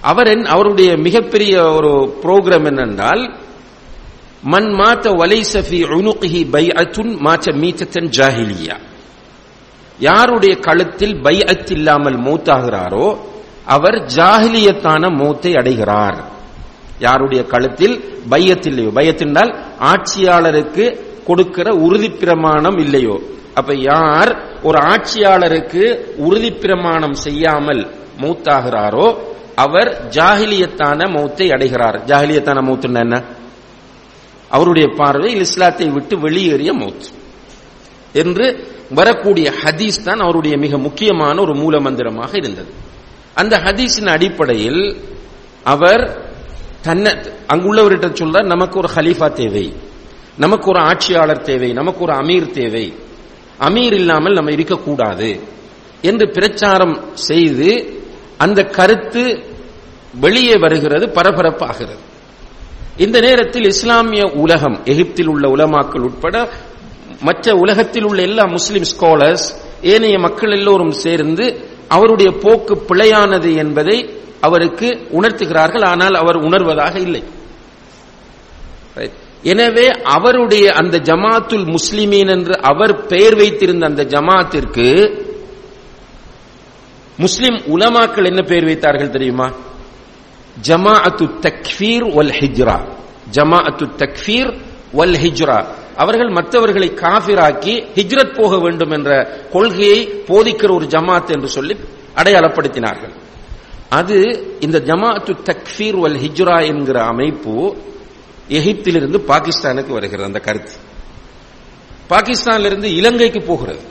Speaker 1: அவர் அவருடைய மிகப்பெரிய ஒரு புரோகிராம் என்னென்றால், மன் மாத்த வலைஸ ஃபீ உனுகிஹி பைஅத்துன் மாத்த மீத்தன் ஜாஹிலியா, யாருடைய கழுத்தில் பைஅத் இல்லாமல் மௌத்தாகிறாரோ அவர் ஜாஹிலியத்தான மௌத்தை அடைகிறார். யாருடைய கழுத்தில் பையத் இல்லையோ, பையத் என்றால் ஆட்சியாளருக்கு கொடுக்கிற உறுதி பிரமாணம் இல்லையோ, அப்ப யார் ஒரு ஆட்சியாளருக்கு உறுதி பிரமாணம் செய்யாமல் மௌத்தாகிறாரோ அவர் ஜாஹிலியத்தான மௌத்தை அடைகிறார். ஜாஹிலியத்தான மௌத்துன்னா என்ன? அவருடைய பார்வையில் இஸ்லாத்தை விட்டு வெளியேறிய மௌத் என்று வரக்கூடிய ஹதீஸ் தான் அவருடைய மிக முக்கியமான ஒரு மூல மந்திரமாக இருந்தது. அந்த ஹதீஸின் அடிப்படையில் அவர் தன்னை அங்குள்ளவர்கிட்ட சொல்றார், நமக்கு ஒரு ஹலீஃபா தேவை, நமக்கு ஒரு ஆட்சியாளர் தேவை, நமக்கு ஒரு அமீர் தேவை, அமீர் இல்லாமல் நம்ம இருக்கக்கூடாது என்று பிரச்சாரம் செய்து அந்த கருத்து வெளியே வருகிறது, பரபரப்பாகிறது. இந்த நேரத்தில் இஸ்லாமிய உலகம், எகிப்தில் உள்ள உலமாக்கள் உட்பட மற்ற உலகத்தில் உள்ள எல்லா முஸ்லிம் ஸ்காலர்ஸ், ஏனைய மக்கள் எல்லோரும் சேர்ந்து அவருடைய போக்கு பிழையானது என்பதை அவருக்கு உணர்த்துகிறார்கள். ஆனால் அவர் உணர்வதாக இல்லை. எனவே அவருடைய அந்த ஜமாத்துல் முஸ்லிமீன் என்று அவர் பெயர் வைத்திருந்த அந்த ஜமாத்திற்கு முஸ்லிம் உலமாக்கள் என்ன பெயர் வைத்தார்கள் தெரியுமா? ஜமாஅத்து தக்ஃபீர் வல் ஹிஜ்ரா. ஜமாஅத்து தக்ஃபீர் வல் ஹிஜ்ரா. அவர்கள் மற்றவர்களை காஃபிராக்கி ஹிஜ்ரத் போக வேண்டும் என்ற கொள்கையை போதிக்கிற ஒரு ஜமாத் என்று சொல்லி அடையாளப்படுத்தினார்கள். அது இந்த ஜமாஅத்து தக்ஃபீர் வல் ஹிஜ்ரா என்கிற அமைப்பு எகிப்திலிருந்து பாகிஸ்தானுக்கு வருகிறது. அந்த கருத்து பாகிஸ்தானிலிருந்து இலங்கைக்கு போகிறது.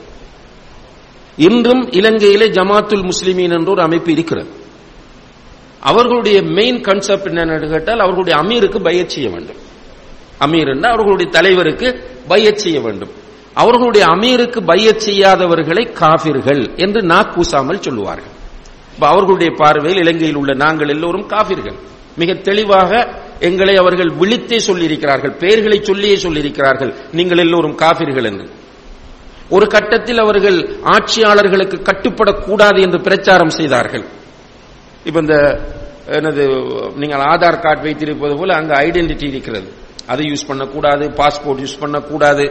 Speaker 1: இன்றும் இலங்கையிலே ஜமாத்துல் முஸ்லிமீன் என்ற ஒரு அமைப்பு இருக்கிறது. அவர்களுடைய மெயின் கான்செப்ட் என்னன்னு கேட்டால், அவர்களுடைய அமீருக்கு பையத் செய்ய வேண்டும். அமீர் என்றால் அவர்களுடைய தலைவருக்கு பையத் செய்ய வேண்டும். அவர்களுடைய அமீருக்கு பையத் செய்யாதவர்களை காஃபிர்கள் என்று நாக்கூசாமல் சொல்லுவார்கள். அவர்களுடைய பார்வையில் இலங்கையில் உள்ள நாங்கள் எல்லோரும் காஃபிர்கள். மிக தெளிவாக எங்களை அவர்கள் விழித்தே சொல்லியிருக்கிறார்கள், பெயர்களை சொல்லியே சொல்லியிருக்கிறார்கள், நீங்கள் எல்லோரும் காஃபிர்கள் என்று. ஒரு கட்டத்தில் அவர்கள் ஆட்சியாளர்களுக்கு கட்டுப்படக்கூடாது என்று பிரச்சாரம் செய்தார்கள். இப்ப இந்த என்னது, நீங்கள் ஆதார் கார்டு வைத்திருப்பது போல அங்க ஐடென்டிட்டி இருக்கிறது, அதை யூஸ் பண்ணக்கூடாது, பாஸ்போர்ட் யூஸ் பண்ணக்கூடாது,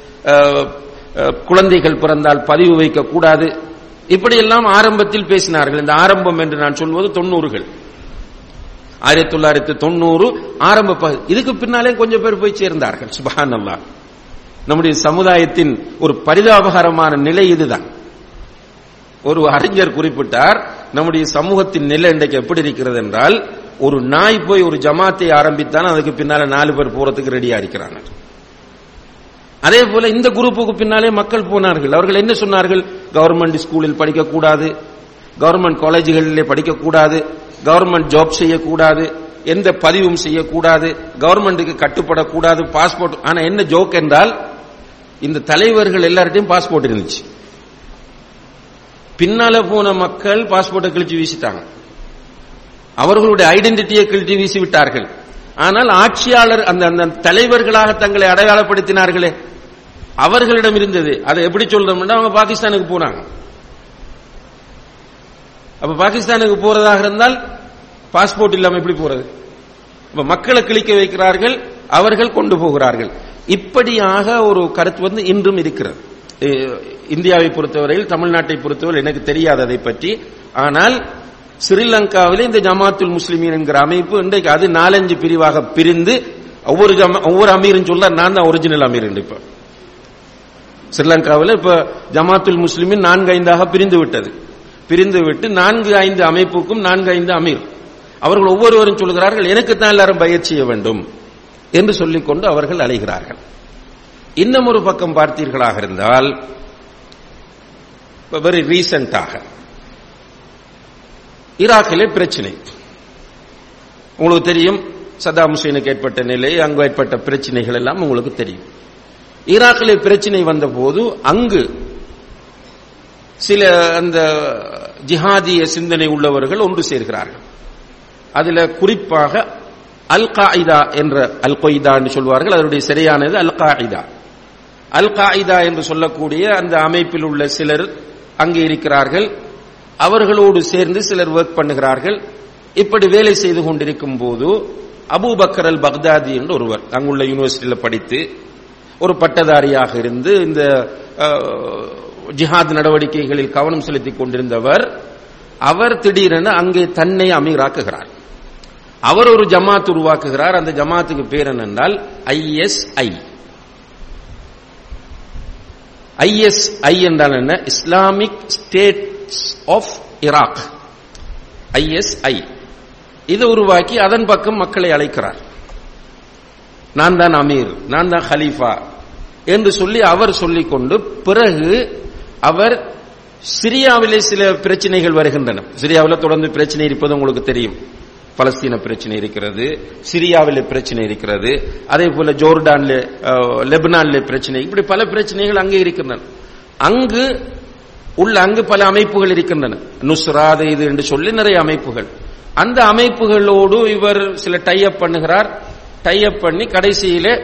Speaker 1: குழந்தைகள் பிறந்தால் பதிவு வைக்கக்கூடாது, இப்படியெல்லாம் ஆரம்பத்தில் பேசினார்கள். இந்த ஆரம்பம் என்று நான் சொல்வது தொண்ணூறுகள், ஆயிரத்தி தொள்ளாயிரத்தி தொண்ணூறு ஆரம்ப. இதுக்கு பின்னாலே கொஞ்சம் பேர் போய் சேர்ந்தார்கள். சுப்ஹானல்லாஹ். நம்முடைய சமுதாயத்தின் ஒரு பரிதாபகரமான நிலை இதுதான். ஒரு அறிஞர் குறிப்பிட்டார், நம்முடைய சமூகத்தின் நிலை இன்றைக்கு எப்படி இருக்கிறது என்றால், ஒரு நாய் போய் ஒரு ஜமாத்தை ஆரம்பித்தான், அதுக்கு பின்னால நாலு பேர் போறதுக்கு ரெடியா இருக்கிறாங்க. அதே போல இந்த குரூப்புக்கு பின்னாலே மக்கள் போனார்கள். அவர்கள் என்ன சொன்னார்கள்? கவர்மெண்ட் ஸ்கூலில் படிக்கக்கூடாது, கவர்மெண்ட் காலேஜுகளிலே படிக்கக்கூடாது, கவர்மெண்ட் ஜாப் செய்யக்கூடாது, எந்த பதிவும் செய்யக்கூடாது, கவர்மெண்ட்டுக்கு கட்டுப்படக்கூடாது, பாஸ்போர்ட். ஆனா என்ன ஜோக் என்றால், இந்த தலைவர்கள் எல்லார்ட்டையும் பாஸ்போர்ட் இருந்துச்சு. பின்னால போன மக்கள் பாஸ்போர்ட்டை கிழிச்சு வீசிட்டாங்க, அவர்களுடைய ஐடென்டிட்டியை கிழிச்சு வீசி விட்டார்கள். ஆனால் ஆட்சியாளர் அந்த அந்த தலைவர்களாக தங்களை அடையாளப்படுத்தினார்களே, அவர்களிடம் இருந்தது. அதை எப்படி சொல்றோம்னா, அவங்க பாகிஸ்தானுக்கு போனாங்க. அப்ப பாகிஸ்தானுக்கு போறதாக இருந்தால் பாஸ்போர்ட் இல்லாம எப்படி போறது? அப்ப மக்களை கிழிக்க வைக்கிறார்கள், அவர்கள் கொண்டு போகிறார்கள். இப்படியாக ஒரு கருத்து வந்து இன்றும் இருக்கிறது. இந்தியாவை பொறுத்தவரையில், தமிழ்நாட்டை பொறுத்தவரை எனக்கு தெரியாது அதை பற்றி. ஆனால் ஸ்ரீலங்காவிலே இந்த ஜமாத்துல் முஸ்லிமீன் என்கிற அமைப்பு இன்றைக்கு அது நாலஞ்சு பிரிவாக பிரிந்து ஒவ்வொரு ஒவ்வொரு அமீரும் சொல்ல நான் தான் ஒரிஜினல் அமீர். இப்ப ஸ்ரீலங்காவில் இப்ப ஜமாத்துல் முஸ்லிமீன் நான்கு ஐந்தாக பிரிந்து விட்டது. பிரிந்து விட்டு நான்கு ஐந்து அமைப்புக்கும் நான்கு ஐந்து அமீர். அவர்கள் ஒவ்வொருவரும் சொல்கிறார்கள், எனக்கு தான் எல்லாரும் பையத் செய்ய வேண்டும் என்று சொல்லிக்கொண்டு அவர்கள் அழைகிறார்கள். இன்னும் ஒரு பக்கம் பார்த்தீர்களாக இருந்தால், வெரி ரீசெண்டாக ஈராக்கிலே பிரச்சனை உங்களுக்கு தெரியும். சதாம் ஹுசைனுக்கு ஏற்பட்ட நிலை, அங்கு ஏற்பட்ட பிரச்சனைகள் எல்லாம் உங்களுக்கு தெரியும். ஈராக்கிலே பிரச்சனை வந்த போது அங்கு சில அந்த ஜிஹாதிய சிந்தனை உள்ளவர்கள் ஒன்று சேர்கிறார்கள். அதுல குறிப்பாக அல் காயிதா என்ற, அல் கொய்தா என்று சொல்வார்கள், அதனுடைய சரியானது அல் காயிதா. அல் காயிதா என்று சொல்லக்கூடிய அந்த அமைப்பில் உள்ள சிலர் அங்கே இருக்கிறார்கள். அவர்களோடு சேர்ந்து சிலர் ஒர்க் பண்ணுகிறார்கள். இப்படி வேலை செய்து கொண்டிருக்கும் போது அபூபக்கர் அல் பக்தாதி என்று ஒருவர் அங்குள்ள யூனிவர்சிட்டியில் படித்து ஒரு பட்டதாரியாக இருந்து இந்த ஜிஹாத் நடவடிக்கைகளில் கவனம் செலுத்திக் கொண்டிருந்தவர், அவர் திடீரென அங்கே தன்னை அமீராக்குகிறார். அவர் ஒரு ஜமாத் உருவாக்குகிறார். அந்த ஜமாத்துக்கு பேர் என்னென்றால் ஐஎஸ்ஐ. ஐஎஸ்ஐ என்றால் என்ன? Islamic states of Iraq. ISI இதை உருவாக்கி அதன் பக்கம் மக்களை அழைக்கிறார். நான் தான் அமீர், நான் தான் ஹலீஃபா என்று சொல்லி அவர் சொல்லிக் கொண்டு, பிறகு அவர் சிரியாவிலே சில பிரச்சனைகள் வருகின்றன. சிரியாவில் தொடர்ந்து பிரச்சனை இருப்பது உங்களுக்கு தெரியும். பலஸ்தீன பிரச்சனை இருக்கிறது, சிரியாவிலே பிரச்சனை இருக்கிறது, அதே போல ஜோர்டான்ல லெபனான்ல பிரச்சனை, இப்படி பல பிரச்சனைகள் அங்கே இருக்கின்றன. அங்கு உள்ள அங்கு பல அமைப்புகள் இருக்கின்றன, நுஸ்ரா அது இது என்று சொல்லி நிறைய அமைப்புகள். அந்த அமைப்புகளோடு இவர் சில டைப் பண்ணுகிறார். டைப் பண்ணி கடைசியிலே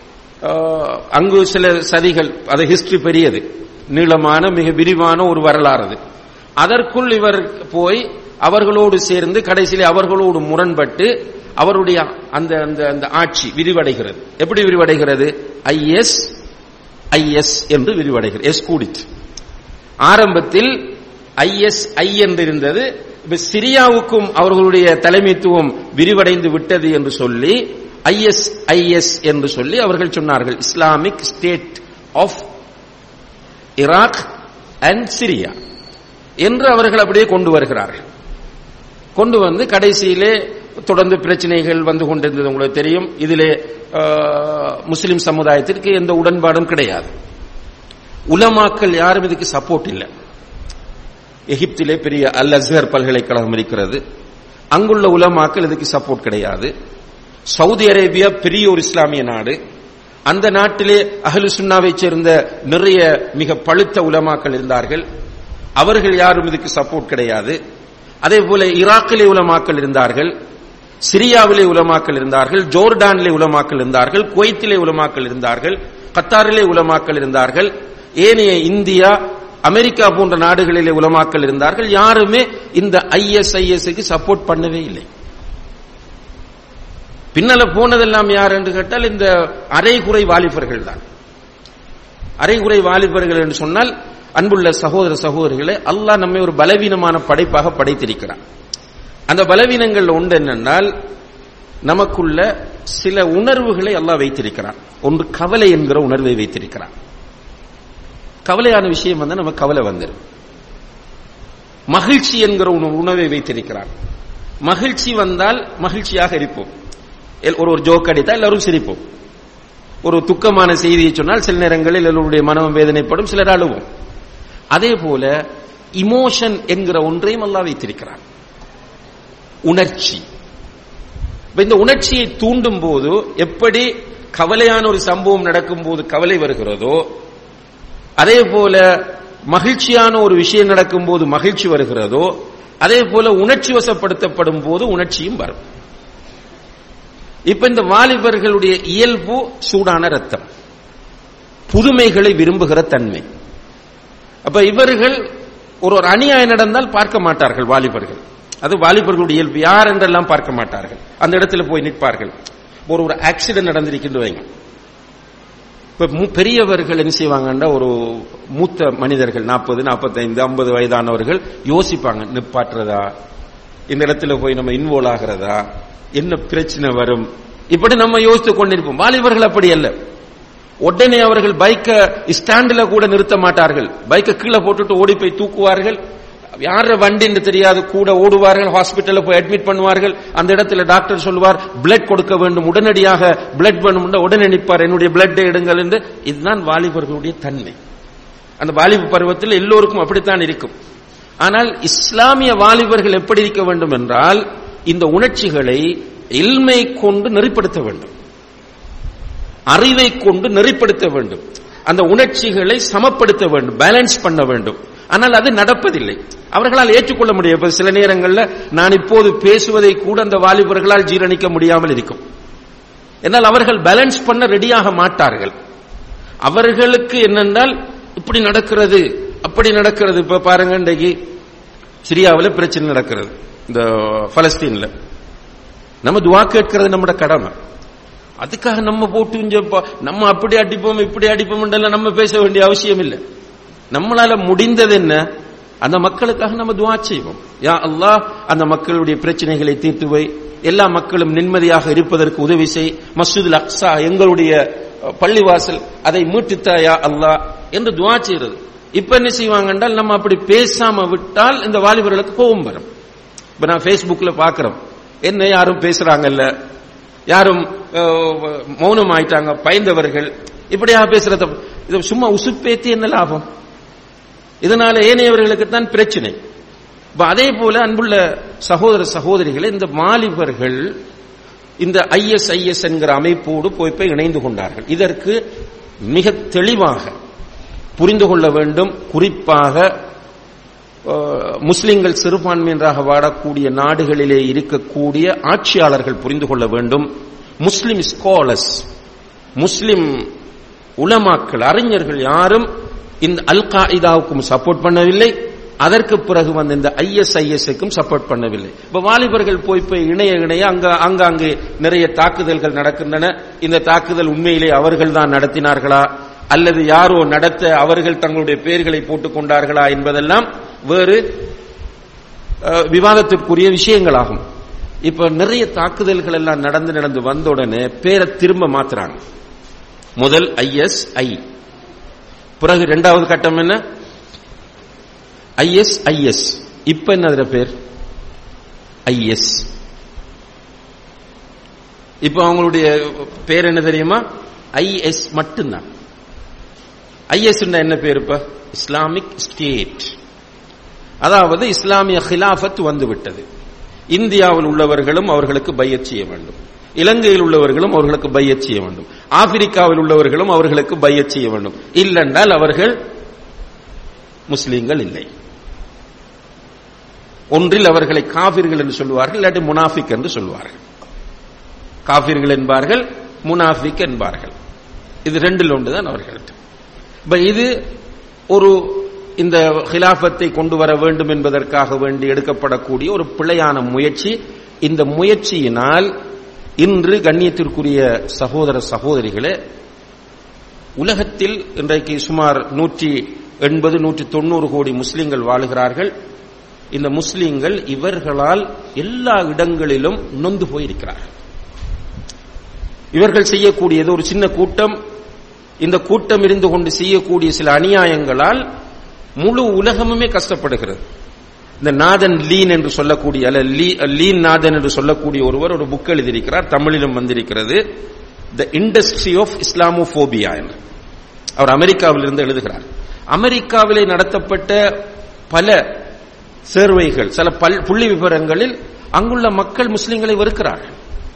Speaker 1: அங்கு சில சதிகள், அது ஹிஸ்டரி பெரியது, நீளமான மிக விரிவான ஒரு வரலாறு. அதற்குள் இவர் போய் அவர்களோடு சேர்ந்து கடைசியிலே அவர்களோடு முரண்பட்டு அவருடைய அந்த அந்த ஆட்சி விரிவடைகிறது. எப்படி விரிவடைகிறது? ஐஎஸ் ஐஎஸ் என்று விரிவடைகிறது. எஸ் கூடிச்சு. ஆரம்பத்தில் ஐஎஸ்ஐ என்று இருந்தது. சிரியாவுக்கும் அவர்களுடைய தலைமைத்துவம் விரிவடைந்து விட்டது என்று சொல்லி ஐஎஸ்ஐஎஸ் என்று சொல்லி அவர்கள் சொன்னார்கள், Islamic state of Iraq and Syria என்று அவர்கள் அப்படியே கொண்டு வருகிறார்கள். கொண்டு வந்து கடைசியிலே தொடர்ந்து பிரச்சனைகள் வந்து கொண்டிருந்தது உங்களுக்கு தெரியும். இதிலே முஸ்லிம் சமுதாயத்திற்கு எந்த உடன்பாடும் கிடையாது. உலமாக்கள் யாரும் இதுக்கு சப்போர்ட் இல்லை. எகிப்திலே பெரிய அல் அஸ்ஹர் பல்கலைக்கழகம் இருக்கிறது, அங்குள்ள உலமாக்கள் இதுக்கு சப்போர்ட் கிடையாது. சவுதி அரேபியா பெரிய ஒரு இஸ்லாமிய நாடு, அந்த நாட்டிலே அஹ்லு சுன்னாவை சேர்ந்த நிறைய மிக பழுத்த உலமாக்கள் இருந்தார்கள், அவர்கள் யாரும் இதுக்கு சப்போர்ட் கிடையாது. அதே போல ஈராக்கிலே உலமாக்கள் இருந்தார்கள், சிரியாவிலே உலமாக்கள் இருந்தார்கள், ஜோர்டானிலே உலமாக்கள் இருந்தார்கள், குவைத்திலே உலமாக்கள் இருந்தார்கள், கத்தாரிலே உலமாக்கள் இருந்தார்கள், ஏனைய இந்தியா அமெரிக்கா போன்ற நாடுகளிலே உலமாக்கள் இருந்தார்கள். யாருமே இந்த ஐஎஸ்ஐஎஸ்க்கு சப்போர்ட் பண்ணவே இல்லை. பின்னால போனதெல்லாம் யார் என்று கேட்டால் இந்த அரைகுறை வாலிபர்கள் தான். அரைகுறை வாலிபர்கள் என்று சொன்னால், அன்புள்ள சகோதர சகோதரிகளே, அல்லாஹ் நம்மை ஒரு பலவீனமான படைப்பாக படைத்திருக்கிறான். அந்த பலவீனங்கள் ஒன்று என்னென்னால், நமக்குள்ள சில உணர்வுகளை அல்லாஹ் வைத்திருக்கிறான். ஒன்று கவலை என்கிற உணர்வை வைத்திருக்கிறான். கவலையான விஷயம் வந்தா நம்ம கவலை வந்துடும். மகிழ்ச்சி என்கிற உணர்வை வைத்திருக்கிறான். மகிழ்ச்சி வந்தால் மகிழ்ச்சியாக இருப்போம். ஒரு ஒரு ஜோக் அடித்தால் எல்லாரும் சிரிப்போம். ஒரு துக்கமான செய்தியை சொன்னால் சில நேரங்களில் எல்லோருடைய மனம் வேதனைப்படும், சிலர் அழுவோம். அதே போல இமோஷன் என்கிற ஒன்றையும் அல்லாஹ் வைத்திருக்கிறான், உணர்ச்சி. இந்த உணர்ச்சியை தூண்டும் போது எப்படி கவலையான ஒரு சம்பவம் நடக்கும் போது கவலை வருகிறதோ, அதே போல மகிழ்ச்சியான ஒரு விஷயம் நடக்கும் போது மகிழ்ச்சி வருகிறதோ, அதே போல உணர்ச்சி வசப்படுத்தப்படும் போது உணர்ச்சியும் வரும். இப்ப இந்த வாலிபர்களுடைய இயல்பு சூடான ரத்தம், புதுமைகளை விரும்புகிற தன்மை. அப்ப இவர்கள் ஒரு ஒரு அநியாயம் நடந்தால் பார்க்க மாட்டார்கள் வாலிபர்கள். அது வாலிபர்களுடைய இயல்பு. யார் என்றெல்லாம் பார்க்க மாட்டார்கள், அந்த இடத்துல போய் நிற்பார்கள். ஒரு ஒரு ஆக்சிடென்ட் நடந்திருக்கின்றவங்க, இப்ப பெரியவர்கள் என்ன செய்வாங்கன்னா, ஒரு மூத்த மனிதர்கள் நாற்பது நாற்பத்தைந்து ஐம்பது வயதானவர்கள் யோசிப்பாங்க, நிப்பாட்டுறதா, இந்த இடத்துல போய் நம்ம இன்வால்வ் ஆகிறதா, என்ன பிரச்சனை வரும், இப்படி நம்ம யோசித்துக் கொண்டிருப்போம். வாலிபர்கள் அப்படி அல்ல. உடனே அவர்கள் பைக்கை ஸ்டாண்டில் கூட நிறுத்த மாட்டார்கள், பைக்கை கீழே போட்டுட்டு ஓடி போய் தூக்குவார்கள். யார வண்டின்னு தெரியாது, கூட ஓடுவார்கள், ஹாஸ்பிட்டல்ல போய் அட்மிட் பண்ணுவார்கள். அந்த இடத்துல டாக்டர் சொல்லுவார் பிளட் கொடுக்க வேண்டும், உடனடியாக பிளட் வேணும், உடனே நிற்பார், என்னுடைய பிளட் எடுங்கள் என்று. இதுதான் வாலிபர்களுடைய தன்மை. அந்த வாலிப பருவத்தில் எல்லோருக்கும் அப்படித்தான் இருக்கும். ஆனால் இஸ்லாமிய வாலிபர்கள் எப்படி இருக்க வேண்டும் என்றால், இந்த உணர்ச்சிகளை இல்மை கொண்டு நெறிப்படுத்த வேண்டும், அறிவை கொண்டு நெறிப்படுத்த வேண்டும், அந்த உணர்ச்சிகளை சமப்படுத்த வேண்டும், பேலன்ஸ் பண்ண வேண்டும். ஆனால் அது நடப்பதில்லை, அவர்களால் ஏற்றுக்கொள்ள முடியும். சில நேரங்களில் நான் இப்போது பேசுவதை கூட அந்த வாலிபர்களால் ஜீரணிக்க முடியாமல் இருக்கும். என்னால் அவர்கள் பேலன்ஸ் பண்ண ரெடியாக மாட்டார்கள். அவர்களுக்கு என்னென்றால் இப்படி நடக்கிறது அப்படி நடக்கிறது. இப்ப பாருங்க, இன்றைக்கு சிரியாவில் பிரச்சனை நடக்கிறது, இந்த பலஸ்தீன்ல. நம்ம துவா கேட்கிறது நம்மட கடமை. அதுக்காக நம்ம போட்டு நம்ம அப்படி அடிப்போம் இப்படி அடிப்போம் நம்ம பேச வேண்டிய அவசியம் இல்லை. நம்மளால முடிந்தது என்ன, அந்த மக்களுக்காக நம்ம துவா செய்வோம். யா அல்லாஹ், அந்த மக்களுடைய பிரச்சனைகளை தீர்த்து வை, எல்லா மக்களும் நிம்மதியாக இருப்பதற்கு உதவி செய், மஸ்ஜிதுல் அக்ஸா எங்களுடைய பள்ளிவாசல் அதை மீட்டுத்தா யா அல்லாஹ் என்று துவா செய்யறது. இப்ப என்ன செய்வாங்க என்றால், நம்ம அப்படி பேசாம விட்டால் இந்த வாலிபர்களுக்கு கோபம் வரும். இப்ப நான் பேஸ்புக்ல பாக்கிறோம், என்ன யாரும் பேசுறாங்கல்ல, யாரும் மௌனம் ஆயிட்டாங்க, பயந்தவர்கள் இப்படியா பேசுறத. இது சும்மா உசுப்பேத்தி என்ன லாபம்? இதனால ஏனையவர்களுக்கு தான் பிரச்சனை. அதே போல அன்புள்ள சகோதர சகோதரிகளை, இந்த வாலிபர்கள் இந்த ஐஎஸ்ஐஎஸ் என்கிற அமைப்போடு போய் போய் இணைந்து கொண்டார்கள். இதற்கு மிக தெளிவாக புரிந்து கொள்ள வேண்டும். குறிப்பாக முஸ்லிம்கள் சிறுபான்மையினராக வாழக்கூடிய நாடுகளிலே இருக்கக்கூடிய ஆட்சியாளர்கள் புரிந்து கொள்ள வேண்டும். முஸ்லிம் ஸ்காலர்ஸ், முஸ்லிம் உலமாக்கள், அறிஞர்கள் யாரும் இந்த அல் காயிதாவுக்கும் சப்போர்ட் பண்ணவில்லை, அதற்கு பிறகு வந்து இந்த ஐஎஸ்ஐஎஸ்க்கும் சப்போர்ட் பண்ணவில்லை. இப்ப வாலிபர்கள் போய் போய் இணைய இணைய அங்க அங்காங்கு நிறைய தாக்குதல்கள் நடக்கின்றன. இந்த தாக்குதல் உண்மையிலே அவர்கள் தான் நடத்தினார்களா அல்லது யாரோ நடத்த அவர்கள் தங்களுடைய பெயர்களை போட்டுக் கொண்டார்களா என்பதெல்லாம் வேறு விவாதத்திற்குரிய விஷயங்களாகும். இப்ப நிறைய தாக்குதல்கள் எல்லாம் நடந்து நடந்து வந்த உடனே பேரை திரும்ப மாத்துறாங்க. முதல் ஐஎஸ்ஐ, பிறகு இரண்டாவது கட்டம் என்ன ஐஎஸ்ஐஎஸ், இப்ப என்ன பேர் ஐஎஸ். இப்ப அவங்களுடைய பேர் என்ன தெரியுமா? ஐஎஸ் மட்டும்தான். ஐஎஸ் என்ன பேர்? இப்ப இஸ்லாமிக் ஸ்டேட், அதாவது இஸ்லாமிய ஹிலாஃபத் வந்துவிட்டது. இந்தியாவில் உள்ளவர்களும் அவர்களுக்கு பையத் செய்ய வேண்டும், இலங்கையில் உள்ளவர்களும் அவர்களுக்கு பையத் செய்ய வேண்டும், ஆப்பிரிக்காவில் உள்ளவர்களும் அவர்களுக்கு பையத் செய்ய வேண்டும். இல்லென்றால் அவர்கள் முஸ்லீம்கள் இல்லை. ஒன்றில் அவர்களை காபிர்கள் என்று சொல்லுவார்கள், இல்லாட்டி முனாஃபிக் என்று சொல்லுவார்கள். காபிர்கள் என்பார்கள், முனாஃபிக் என்பார்கள். இது ரெண்டில் ஒன்றுதான் அவர்கள்ட்ட. இது ஒரு இந்த ஹிலாஃபத்தை கொண்டு வர வேண்டும் என்பதற்காக வேண்டி எடுக்கப்படக்கூடிய ஒரு பிழையான முயற்சி. இந்த முயற்சியினால் இன்று கண்ணியத்திற்குரிய சகோதர சகோதரிகளே, உலகத்தில் இன்றைக்கு சுமார் நூற்றி எண்பது நூற்றி தொண்ணூறு கோடி முஸ்லிம்கள் வாழுகிறார்கள். இந்த முஸ்லிம்கள் இவர்களால் எல்லா இடங்களிலும் நொந்து போயிருக்கிறார்கள். இவர்கள் செய்யக்கூடியது ஒரு சின்ன கூட்டம், இந்த கூட்டம் இருந்து கொண்டு செய்யக்கூடிய சில அநியாயங்களால் முழு உலகமுமே கஷ்டப்படுகிறது. இந்த நாதன் லீன் என்று சொல்லக்கூடிய அல்ல லீன் நாதன் என்று சொல்லக்கூடிய ஒருவர் ஒரு புக் எழுதியிருக்கிறார், தமிழிலும் வந்திருக்கிறது, த இண்டஸ்ட்ரி ஆஃப் இஸ்லாமோபோபியா என்று. அவர் அமெரிக்காவில் இருந்து எழுதுகிறார். அமெரிக்காவிலே நடத்தப்பட்ட பல சர்வைகள், சில புள்ளி விவரங்களில் அங்குள்ள மக்கள் முஸ்லிம்களை வெறுக்கிறார்கள்.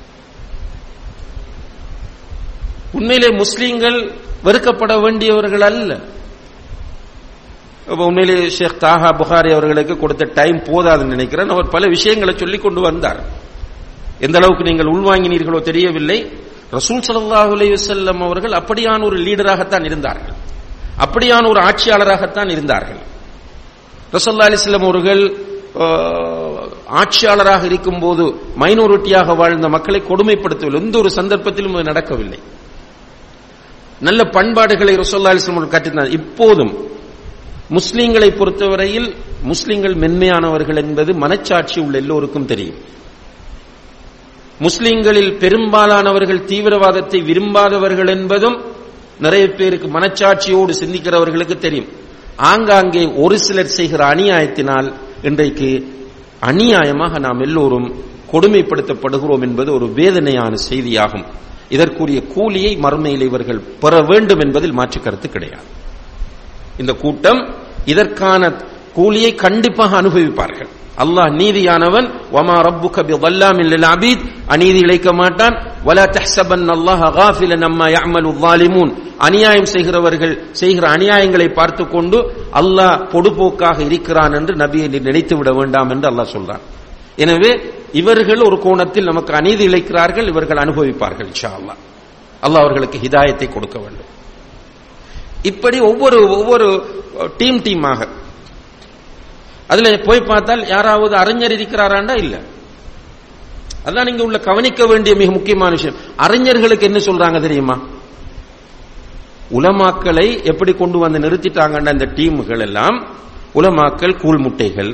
Speaker 1: உண்மையிலே முஸ்லிம்கள் வெறுக்கப்பட வேண்டியவர்கள் அல்ல. உண்மையிலே ஷேக் தாஹா புகாரி அவர்களுக்கு கொடுத்த டைம் போதாதுன்னு நினைக்கிறேன். அவர் பல விஷயங்களை சொல்லிக் கொண்டு வந்தார். எந்த அளவுக்கு நீங்கள் உள்வாங்கினீர்களோ தெரியவில்லை. ரசூல் ஸல்லல்லாஹு அலைஹி வஸல்லம் அவர்கள் அப்படியான ஒரு லீடராகத்தான் இருந்தார்கள், அப்படியான ஒரு ஆட்சியாளராகத்தான் இருந்தார்கள். ரசூலுல்லாஹி அலைஹி வஸல்லம் அவர்கள் ஆட்சியாளராக இருக்கும் போது மைனாரிட்டியாக வாழ்ந்த மக்களை கொடுமைப்படுத்தவில்லை, எந்த ஒரு சந்தர்ப்பத்திலும் அது நடக்கவில்லை. நல்ல பண்பாடுகளை ரசூலுல்லாஹி அலைஹி வஸல்லம் அவர்கள் கற்றுத்தந்தார். இப்போதும் முஸ்லிம்களை பொறுத்தவரையில் முஸ்லிம்கள் மென்மையானவர்கள் என்பது மனச்சாட்சி உள்ள எல்லோருக்கும் தெரியும். முஸ்லிம்களில் பெரும்பாலானவர்கள் தீவிரவாதத்தை விரும்பாதவர்கள் என்பதும் நிறைய பேருக்கு மனச்சாட்சியோடு சிந்திக்கிறவர்களுக்கு தெரியும். ஆங்காங்கே ஒரு சிலர் செய்கிற அநியாயத்தினால் இன்றைக்கு அநியாயமாக நாம் எல்லோரும் கொடுமைப்படுத்தப்படுகிறோம் என்பது ஒரு வேதனையான செய்தியாகும். இதற்குரிய கூலியை மறுமையில் இவர்கள் பெற வேண்டும் என்பதில் மாற்று கருத்து கிடையாது. இந்த கூட்டம் இதற்கான கூலியை கண்டிப்பாக அனுபவிப்பார்கள். அல்லாஹ் நீதியானவன், வமா ரப்புக பிظல்லாமில் லில் அபீத், அநீதி இழைக்க மாட்டான். வலா தஹ்ஸபன்னல்லாஹ காஃபிலன் அம்மா யஅமலு ظالمون, அநியாயம் செய்கிறவர்கள் செய்கிற அநியாயங்களை பார்த்து கொண்டு அல்லாஹ் பொடுபோக்காக இருக்கிறான் என்று நபியை நினைத்து விட வேண்டாம் என்று அல்லாஹ் சொல்றான். எனவே இவர்கள் ஒரு கோணத்தில் நமக்கு அநீதி இழைக்கிறார்கள், இவர்கள் அனுபவிப்பார்கள் இன்ஷா அல்லாஹ். அல்லாஹ் அவர்களுக்கு ஹிதாயத்தை கொடுக்க வேண்டும். இப்படி ஒவ்வொரு ஒவ்வொரு டீம் டீமாக அதுல போய் பார்த்தால் யாராவது அறிஞர் இருக்கிறாராண்டா இல்ல. அதான் இங்க உள்ள கவனிக்க வேண்டிய மிக முக்கியமான விஷயம். அறிஞர்களுக்கு என்ன சொல்றாங்க தெரியுமா? உலமாக்களை எப்படி கொண்டு வந்து நிறுத்திட்டாங்கன்னா இந்த டீம்கள் எல்லாம், உலமாக்கள் கூழ்முட்டைகள்,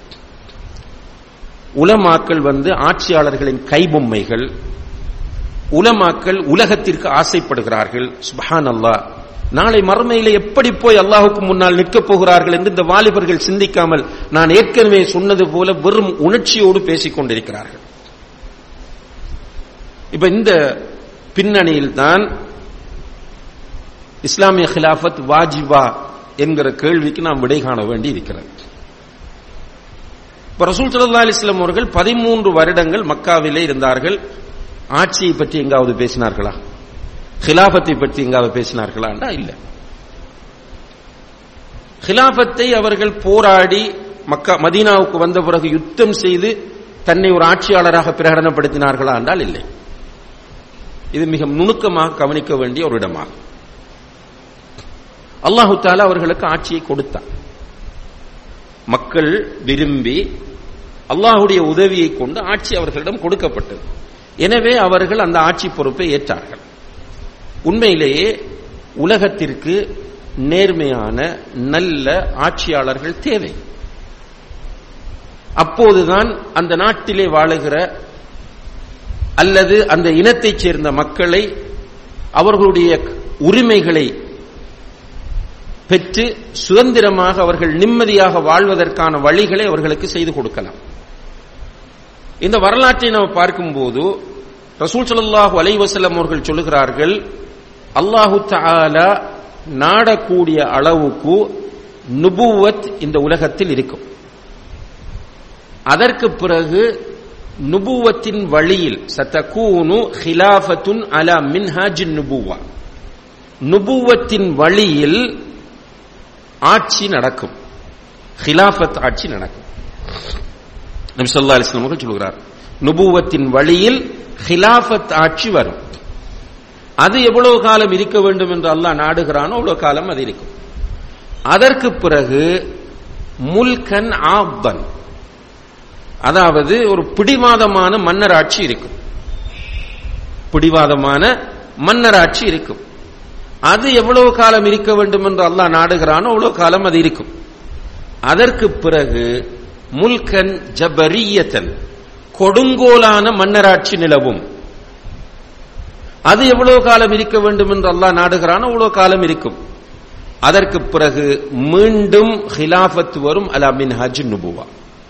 Speaker 1: உலமாக்கள் வந்து ஆட்சியாளர்களின் கைபொம்மைகள், உலமாக்கள் உலகத்திற்கு ஆசைப்படுகிறார்கள். சுப்ஹானல்லாஹ், நாளை மறுமையில எப்படி போய் அல்லாஹுக்கு முன்னால் நிற்கப் போகிறார்கள் என்று இந்த வாலிபர்கள் சிந்திக்காமல் நான் ஏற்கனவே சொன்னது போல வெறும் உணர்ச்சியோடு பேசிக் கொண்டிருக்கிறார்கள். இப்ப இந்த பின்னணியில் தான் இஸ்லாமிய கிலாஃபத் வாஜிபா என்கிற கேள்விக்கு நாம் விடை காண வேண்டி இருக்கிறது. இப்ப ரசூல் ஸல்லல்லாஹு அலைஹி வஸல்லம் அவர்கள் பதிமூன்று வருடங்கள் மக்காவிலே இருந்தார்கள். ஆட்சியை பற்றி எங்காவது பேசினார்களா? கிலாஃபத்தை பற்றி எங்காவது பேசினார்களா? இல்ல. கிலாஃபத்தை அவர்கள் போராடி மக்கா மதீனாவுக்கு வந்த பிறகு யுத்தம் செய்து தன்னை ஒரு ஆட்சியாளராக பிரகடனப்படுத்தினார்களா என்றால் இல்லை. இது மிக நுணுக்கமாக கவனிக்க வேண்டிய ஒரு இடமாகும். அல்லாஹு தஆலா அவர்களுக்கு ஆட்சியை கொடுத்தார். மக்கள் விரும்பி அல்லாஹுடைய உதவியை கொண்டு ஆட்சி அவர்களிடம் கொடுக்கப்பட்டது. எனவே அவர்கள் அந்த ஆட்சி பொறுப்பை ஏற்றார்கள். உண்மையிலேயே உலகத்திற்கு நேர்மையான நல்ல ஆட்சியாளர்கள் தேவை. அப்போதுதான் அந்த நாட்டிலே வாழுகிற அல்லது அந்த இனத்தைச் சேர்ந்த மக்களை அவர்களுடைய உரிமைகளை பெற்று சுதந்திரமாக அவர்கள் நிம்மதியாக வாழ்வதற்கான வழிகளை அவர்களுக்கு செய்து கொடுக்கலாம். இந்த வரலாற்றை நாம் பார்க்கும்போது ரசூல் ஸல்லல்லாஹு அலைஹி வஸல்லம் அவர்கள் சொல்லுகிறார்கள், அல்லாஹு தஆலா நாடக்கூடிய அளவுக்கு நுபுவத் இந்த உலகத்தில் இருக்கும். அதற்கு பிறகு நுபுவத்தின் வழியில் சதகூனு ஹிலாஃபத்துன் அலா மின்ஹாஜின் நுபுவா, நுபுவத்தின் வழியில் ஆட்சி நடக்கும், ஹிலாஃபத் ஆட்சி நடக்கும். நபி ஸல்லல்லாஹு அலைஹி வஸல்லம் அவர்கள் சொல்கிறார், நுபுவத்தின் வழியில் ஹிலாஃபத் ஆட்சி வரும். அது எவ்வளவு காலம் இருக்க வேண்டும் என்று அல்லாஹ் நாடுகிறானோ அவ்வளவு காலம் அது இருக்கும். அதற்கு பிறகு முல்கன் ஆப்பன், அதாவது ஒரு பிடிவாதமான மன்னராட்சி இருக்கும். பிடிவாதமான மன்னராட்சி இருக்கும். அது எவ்வளவு காலம் இருக்க வேண்டும் என்று அல்லாஹ் நாடுகிறானோ அவ்வளவு காலம் அது இருக்கும். அதற்கு பிறகு முல்கன் ஜபரியத்தன், கொடுங்கோலான மன்னராட்சி நிலவும். அது எவ்வளவு காலம் இருக்க வேண்டும் என்று அல்லாஹ் நாடுகிறானோ அவ்வளவு காலம் இருக்கும். அதற்கு பிறகு மீண்டும் ஹிலாஃபத் வரும் அலா மின்ஹாஜ் நுபுவா,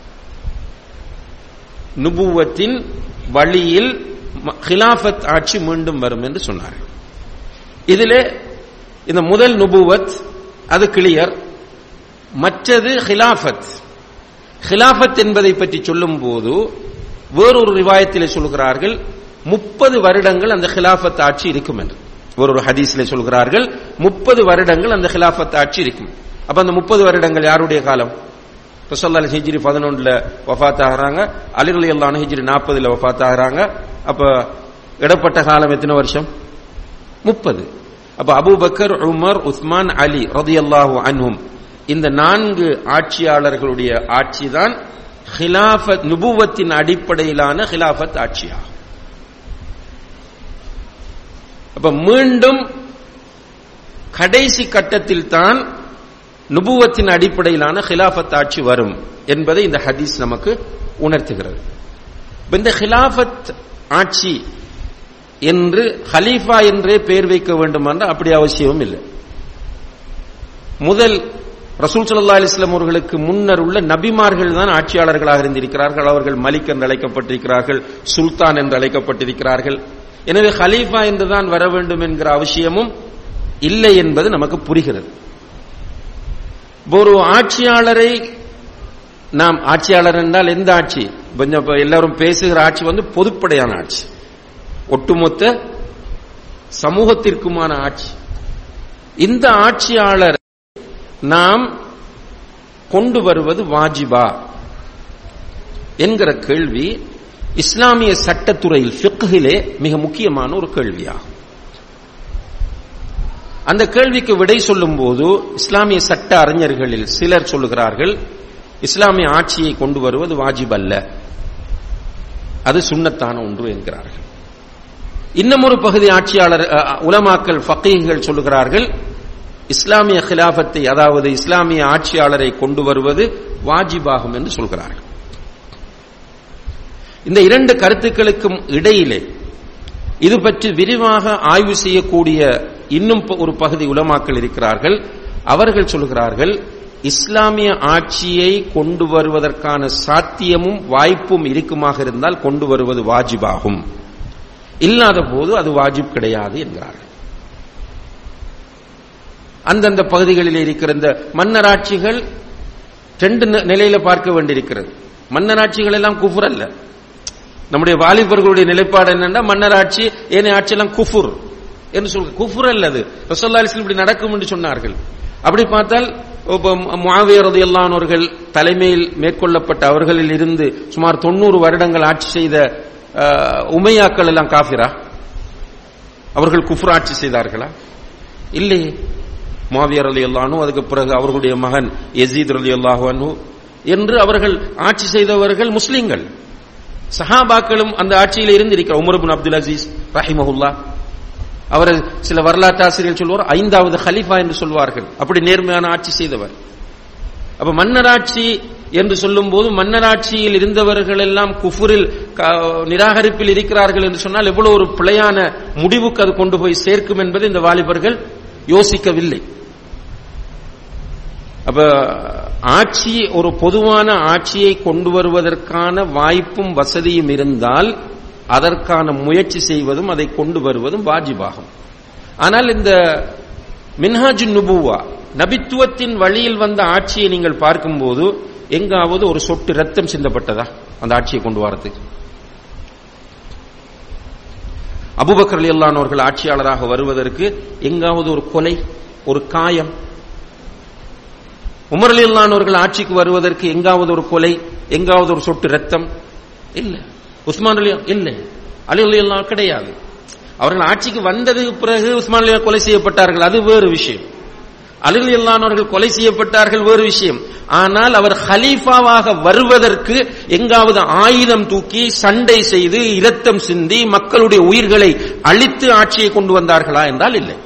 Speaker 1: நுபுவத்தின் வழியில் ஹிலாஃபத் ஆட்சி மீண்டும் வரும் என்று சொன்னார்கள். இதிலே இந்த முதல் நுபுவத் அது கிளியர். மற்றது ஹிலாஃபத். ஹிலாஃபத் என்பதை பற்றி சொல்லும் போது வேறொரு ரிவாயத்திலே சொல்கிறார்கள் முப்பது வருடங்கள் அந்த ஹிலாஃபத் ஆட்சி இருக்கும் என்று. ஒரு ஹதீஸிலே சொல்கிறார்கள் முப்பது வருடங்கள் அந்த ஹிலாஃபத் ஆட்சி இருக்கும். அப்ப அந்த முப்பது வருடங்கள் யாருடைய காலம்? ரசூலுல்லாஹி ஹிஜ்ரி பதினொன்றுல வஃபாத் ஆகிறாங்க, அலி ரலியல்லாஹு அன்ஹு ஹிஜ்ரி நாற்பதுல வஃபாத் ஆகிறாங்க. அப்ப இடப்பட்ட காலம் எத்தனை வருஷம்? முப்பது. அப்ப அபூபக்கர், உமர், உஸ்மான், அலி ரலியல்லாஹு அன்ஹும் இந்த நான்கு ஆட்சியாளர்களுடைய ஆட்சி தான் ஹிலாஃபத், நுபுவத்தின் அடிப்படையிலான ஹிலாஃபத் ஆட்சியாகும். அப்ப மீண்டும் கடைசி கட்டத்தில் தான் நுபுவத்தின் அடிப்படையிலான ஹிலாஃபத் ஆட்சி வரும் என்பதை இந்த ஹதீஸ் நமக்கு உணர்த்துகிறது. இந்த ஹிலாஃபத் ஆட்சி என்று ஹலீஃபா என்றே பெயர் வைக்க வேண்டும் என்ற அப்படி அவசியமும் இல்லை. முதல் ரசூல் ஸல்லல்லாஹு அலைஹி வஸல்லம் அவர்களுக்கு முன்னர் உள்ள நபிமார்கள் தான் ஆட்சியாளர்களாக இருந்திருக்கிறார்கள். அவர்கள் மலிக் என்று அழைக்கப்பட்டிருக்கிறார்கள், சுல்தான் என்று அழைக்கப்பட்டிருக்கிறார்கள். எனவே ஹலீஃபா என்றுதான் வர வேண்டும் என்கிற அவசியமும் இல்லை என்பது நமக்கு புரிகிறது. ஒரு ஆட்சியாளரை நாம், ஆட்சியாளர் என்றால் எந்த ஆட்சி? கொஞ்சம் எல்லாரும் பேசுகிற ஆட்சி வந்து பொதுப்படையான ஆட்சி, ஒட்டுமொத்த சமூகத்திற்குமான ஆட்சி. இந்த ஆட்சியாளர் நாம் கொண்டு வருவது வாஜிபா என்கிற கேள்வி இஸ்லாமிய சட்டத்துறையில் ஃபிக்ஹிலே மிக முக்கியமான ஒரு கேள்வியாகும். அந்த கேள்விக்கு விடை சொல்லும் போது இஸ்லாமிய சட்ட அறிஞர்களில் சிலர் சொல்லுகிறார்கள், இஸ்லாமிய ஆட்சியை கொண்டு வருவது வாஜிப் அல்ல, அது சுன்னத்தான ஒன்று என்கிறார்கள். இன்னும் ஒரு பகுதி ஆட்சியாளர் உலமாக்கள் ஃபகீஹ்கள் சொல்லுகிறார்கள், இஸ்லாமிய கிலாபத்தை அதாவது இஸ்லாமிய ஆட்சியாளரை கொண்டு வருவது வாஜிபாகும் என்று சொல்கிறார்கள். இந்த இரண்டு கருத்துக்களுக்கும் இடையிலே இது பற்றி விரிவாக ஆய்வு செய்யக்கூடிய இன்னும் ஒரு பகுதி உலமாக்கள் இருக்கிறார்கள். அவர்கள் சொல்கிறார்கள், இஸ்லாமிய ஆட்சியை கொண்டு வருவதற்கான சாத்தியமும் வாய்ப்பும் இருக்குமாக இருந்தால் கொண்டு வருவது வாஜிபாகும், இல்லாத போது அது வாஜிப் கிடையாது என்கிறார்கள். அந்தந்த பகுதிகளில் இருக்கிற இந்த மன்னராட்சிகள் ரெண்டு நிலையில பார்க்க வேண்டியிருக்கிறது. மன்னராட்சிகள் எல்லாம் குஃபுர் அல்ல. நம்முடைய வாலிபர்களுடைய நிலைப்பாடு என்னன்னா, மன்னராட்சி ஏனைய ஆட்சியெல்லாம் குஃபுர் என்று சொல்ற குஃபுர் அல்லது ரசூலுல்லாஹி அலைஹி வஸல்லம் இப்படி நடக்கும் என்று சொன்னார்கள். அப்படி பார்த்தால் முஆவியா ரலியல்லாஹு அன்ஹு அவர்கள் தலைமையில் மேற்கொள்ளப்பட்ட அவர்களில் இருந்து சுமார் தொண்ணூறு வருடங்கள் ஆட்சி செய்த உமையாக்கள் எல்லாம் காஃபிரா? அவர்கள் குஃபுர் ஆட்சி செய்தார்களா? இல்லையே. முஆவியா ரலியல்லாஹு அன்ஹு, அதுக்கு பிறகு அவர்களுடைய மகன் யஸீத் ரலியல்லாஹு அன்ஹு என்று அவர்கள் ஆட்சி செய்தவர்கள் முஸ்லிம்கள். சஹாபாக்களும் அந்த ஆட்சியில் இருந்திருக்கிறார். உமர் இப்னு அப்துல் அசீஸ் ரஹிமஹுல்லாஹ், அவர் சில வரலாற்று ஆசிரியர்கள் சொல்வார் ஐந்தாவது ஹலீஃபா என்று சொல்வார்கள். அப்படி நேர்மையான ஆட்சி செய்தவர். அப்ப மன்னராட்சி என்று சொல்லும் போது மன்னராட்சியில் இருந்தவர்கள் எல்லாம் குஃபுரில் நிராகரிப்பில் இருக்கிறார்கள் என்று சொன்னால் எவ்வளவு ஒரு பிழையான முடிவுக்கு அது கொண்டு போய் சேர்க்கும் என்பதை இந்த வாலிபர்கள் யோசிக்கவில்லை. அப்ப ஆட்சி, ஒரு பொதுவான ஆட்சியை கொண்டு வருவதற்கான வாய்ப்பும் வசதியும் இருந்தால் அதற்கான முயற்சி செய்வதும் அதை கொண்டு வருவதும் வாஜிபாகும். ஆனால் இந்த மின்ஹாஜுன் நுபுவா, நபித்துவத்தின் வழியில் வந்த ஆட்சியை நீங்கள் பார்க்கும்போது எங்காவது ஒரு சொட்டு ரத்தம் சிந்தப்பட்டதா அந்த ஆட்சியை கொண்டு வரதுக்கு? அபூபக்கர் ரலியல்லாஹு அன்ஹு அவர்கள் ஆட்சியாளராக வருவதற்கு எங்காவது ஒரு கொலை, ஒரு காயம்? உமர் ரலியல்லாஹு அன்ஹு அவர்கள் ஆட்சிக்கு வருவதற்கு எங்காவது ஒரு கொலை, எங்காவது ஒரு சொட்டு ரத்தம்? இல்ல. உஸ்மான் அலி இல்லை, அலி ரலியல்லாஹு அன்ஹு கிடையாது. அவர்கள் ஆட்சிக்கு வந்ததுக்கு பிறகு உஸ்மான் ரலியல்லாஹு கொலை செய்யப்பட்டார்கள், அது வேறு விஷயம். அலி ரலியல்லாஹு அன்ஹு அவர்கள் கொலை செய்யப்பட்டார்கள், வேறு விஷயம். ஆனால் அவர் ஹலீஃபாவாக வருவதற்கு எங்காவது ஆயுதம் தூக்கி சண்டை செய்து இரத்தம் சிந்தி மக்களுடைய உயிர்களை அழித்து ஆட்சியை கொண்டு வந்தார்களா என்றால் இல்லை.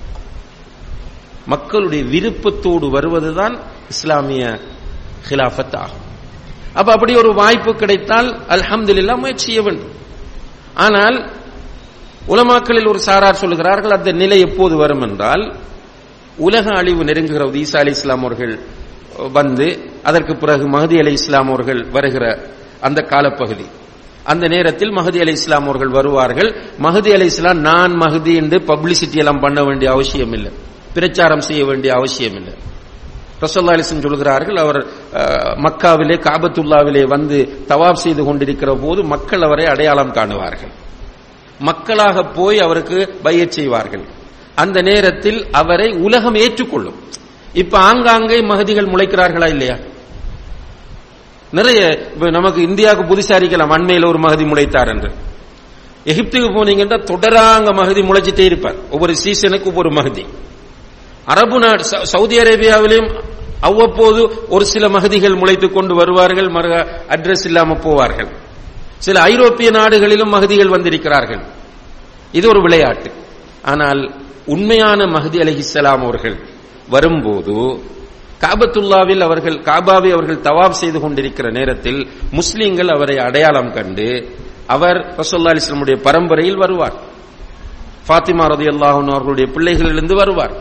Speaker 1: மக்களுடைய விருப்பத்தோடு வருவதுதான் இஸ்லாமிய கிலாஃபத் ஆகும். அப்ப அப்படி ஒரு வாய்ப்பு கிடைத்தால் அல்ஹம்துலில்லாஹ் முயற்சி செய்ய வேண்டும். ஆனால் உலமாக்களில் ஒரு சாரார் சொல்லுகிறார்கள், அந்த நிலை எப்போது வரும் என்றால் உலக அழிவு நெருங்குகிறது. ஈசா அலி இஸ்லாம் அவர்கள் வந்து அதற்கு பிறகு மஹதி அலி இஸ்லாம் அவர்கள் வருகிற அந்த காலப்பகுதி, அந்த நேரத்தில் மஹதி அலி இஸ்லாம் அவர்கள் வருவார்கள். மஹதி அலி இஸ்லாம் நான் மஹதி என்று பப்ளிசிட்டி எல்லாம் பண்ண வேண்டிய அவசியம் இல்லை, பிரச்சாரம் செய்ய வேண்டிய அவசியம் இல்லை. ரசூலுல்லாஹி அலைஹி வஸல்லம் சொல்கிறார்கள், அவர் மக்காவிலே காபத்துல்லாவிலே வந்து தவாப் செய்து கொண்டிருக்கிற போது மக்கள் அவரை அடையாளம் காணுவார்கள். மக்களாக போய் அவருக்கு பையத் செய்வார்கள். அந்த நேரத்தில் அவரை உலகம் ஏற்றுக்கொள்ளும். இப்ப ஆங்காங்கே மஹதிகள் முளைக்கிறார்களா இல்லையா? நிறைய நமக்கு இந்தியாவுக்கு புதுசா இருக்கலாம், அண்மையில் ஒரு மஹதி முளைத்தார் என்று. எகிப்துக்கு போனீங்கன்னா தொடராங்க மஹதி முளைச்சிட்டே இருப்பார், ஒவ்வொரு சீசனுக்கு ஒவ்வொரு மஹதி. அரபு நாடு சவுதி அரேபியாவிலும் அவ்வப்போது ஒரு சில மஹதிகள் முளைத்துக் கொண்டு வருவார்கள், மறு அட்ரஸ் இல்லாம போவார்கள். சில ஐரோப்பிய நாடுகளிலும் மஹதிகள் வந்திருக்கிறார்கள். இது ஒரு விளையாட்டு. ஆனால் உண்மையான மஹதி அலைஹிஸ்ஸலாம் அவர்கள் வரும்போது காபத்துல்லாவில் அவர்கள் காபாவை அவர்கள் தவாப் செய்து கொண்டிருக்கிற நேரத்தில் முஸ்லிம்கள் அவரை அடையாளம் கண்டு அவர் ரசூலுல்லாஹி அலைஹி வஸல்லம் உடைய பரம்பரையில் வருவார். ஃபாத்திமா ரலியல்லாஹு அன்ஹா அவர்களுடைய பிள்ளைகளிலிருந்து வருவார்.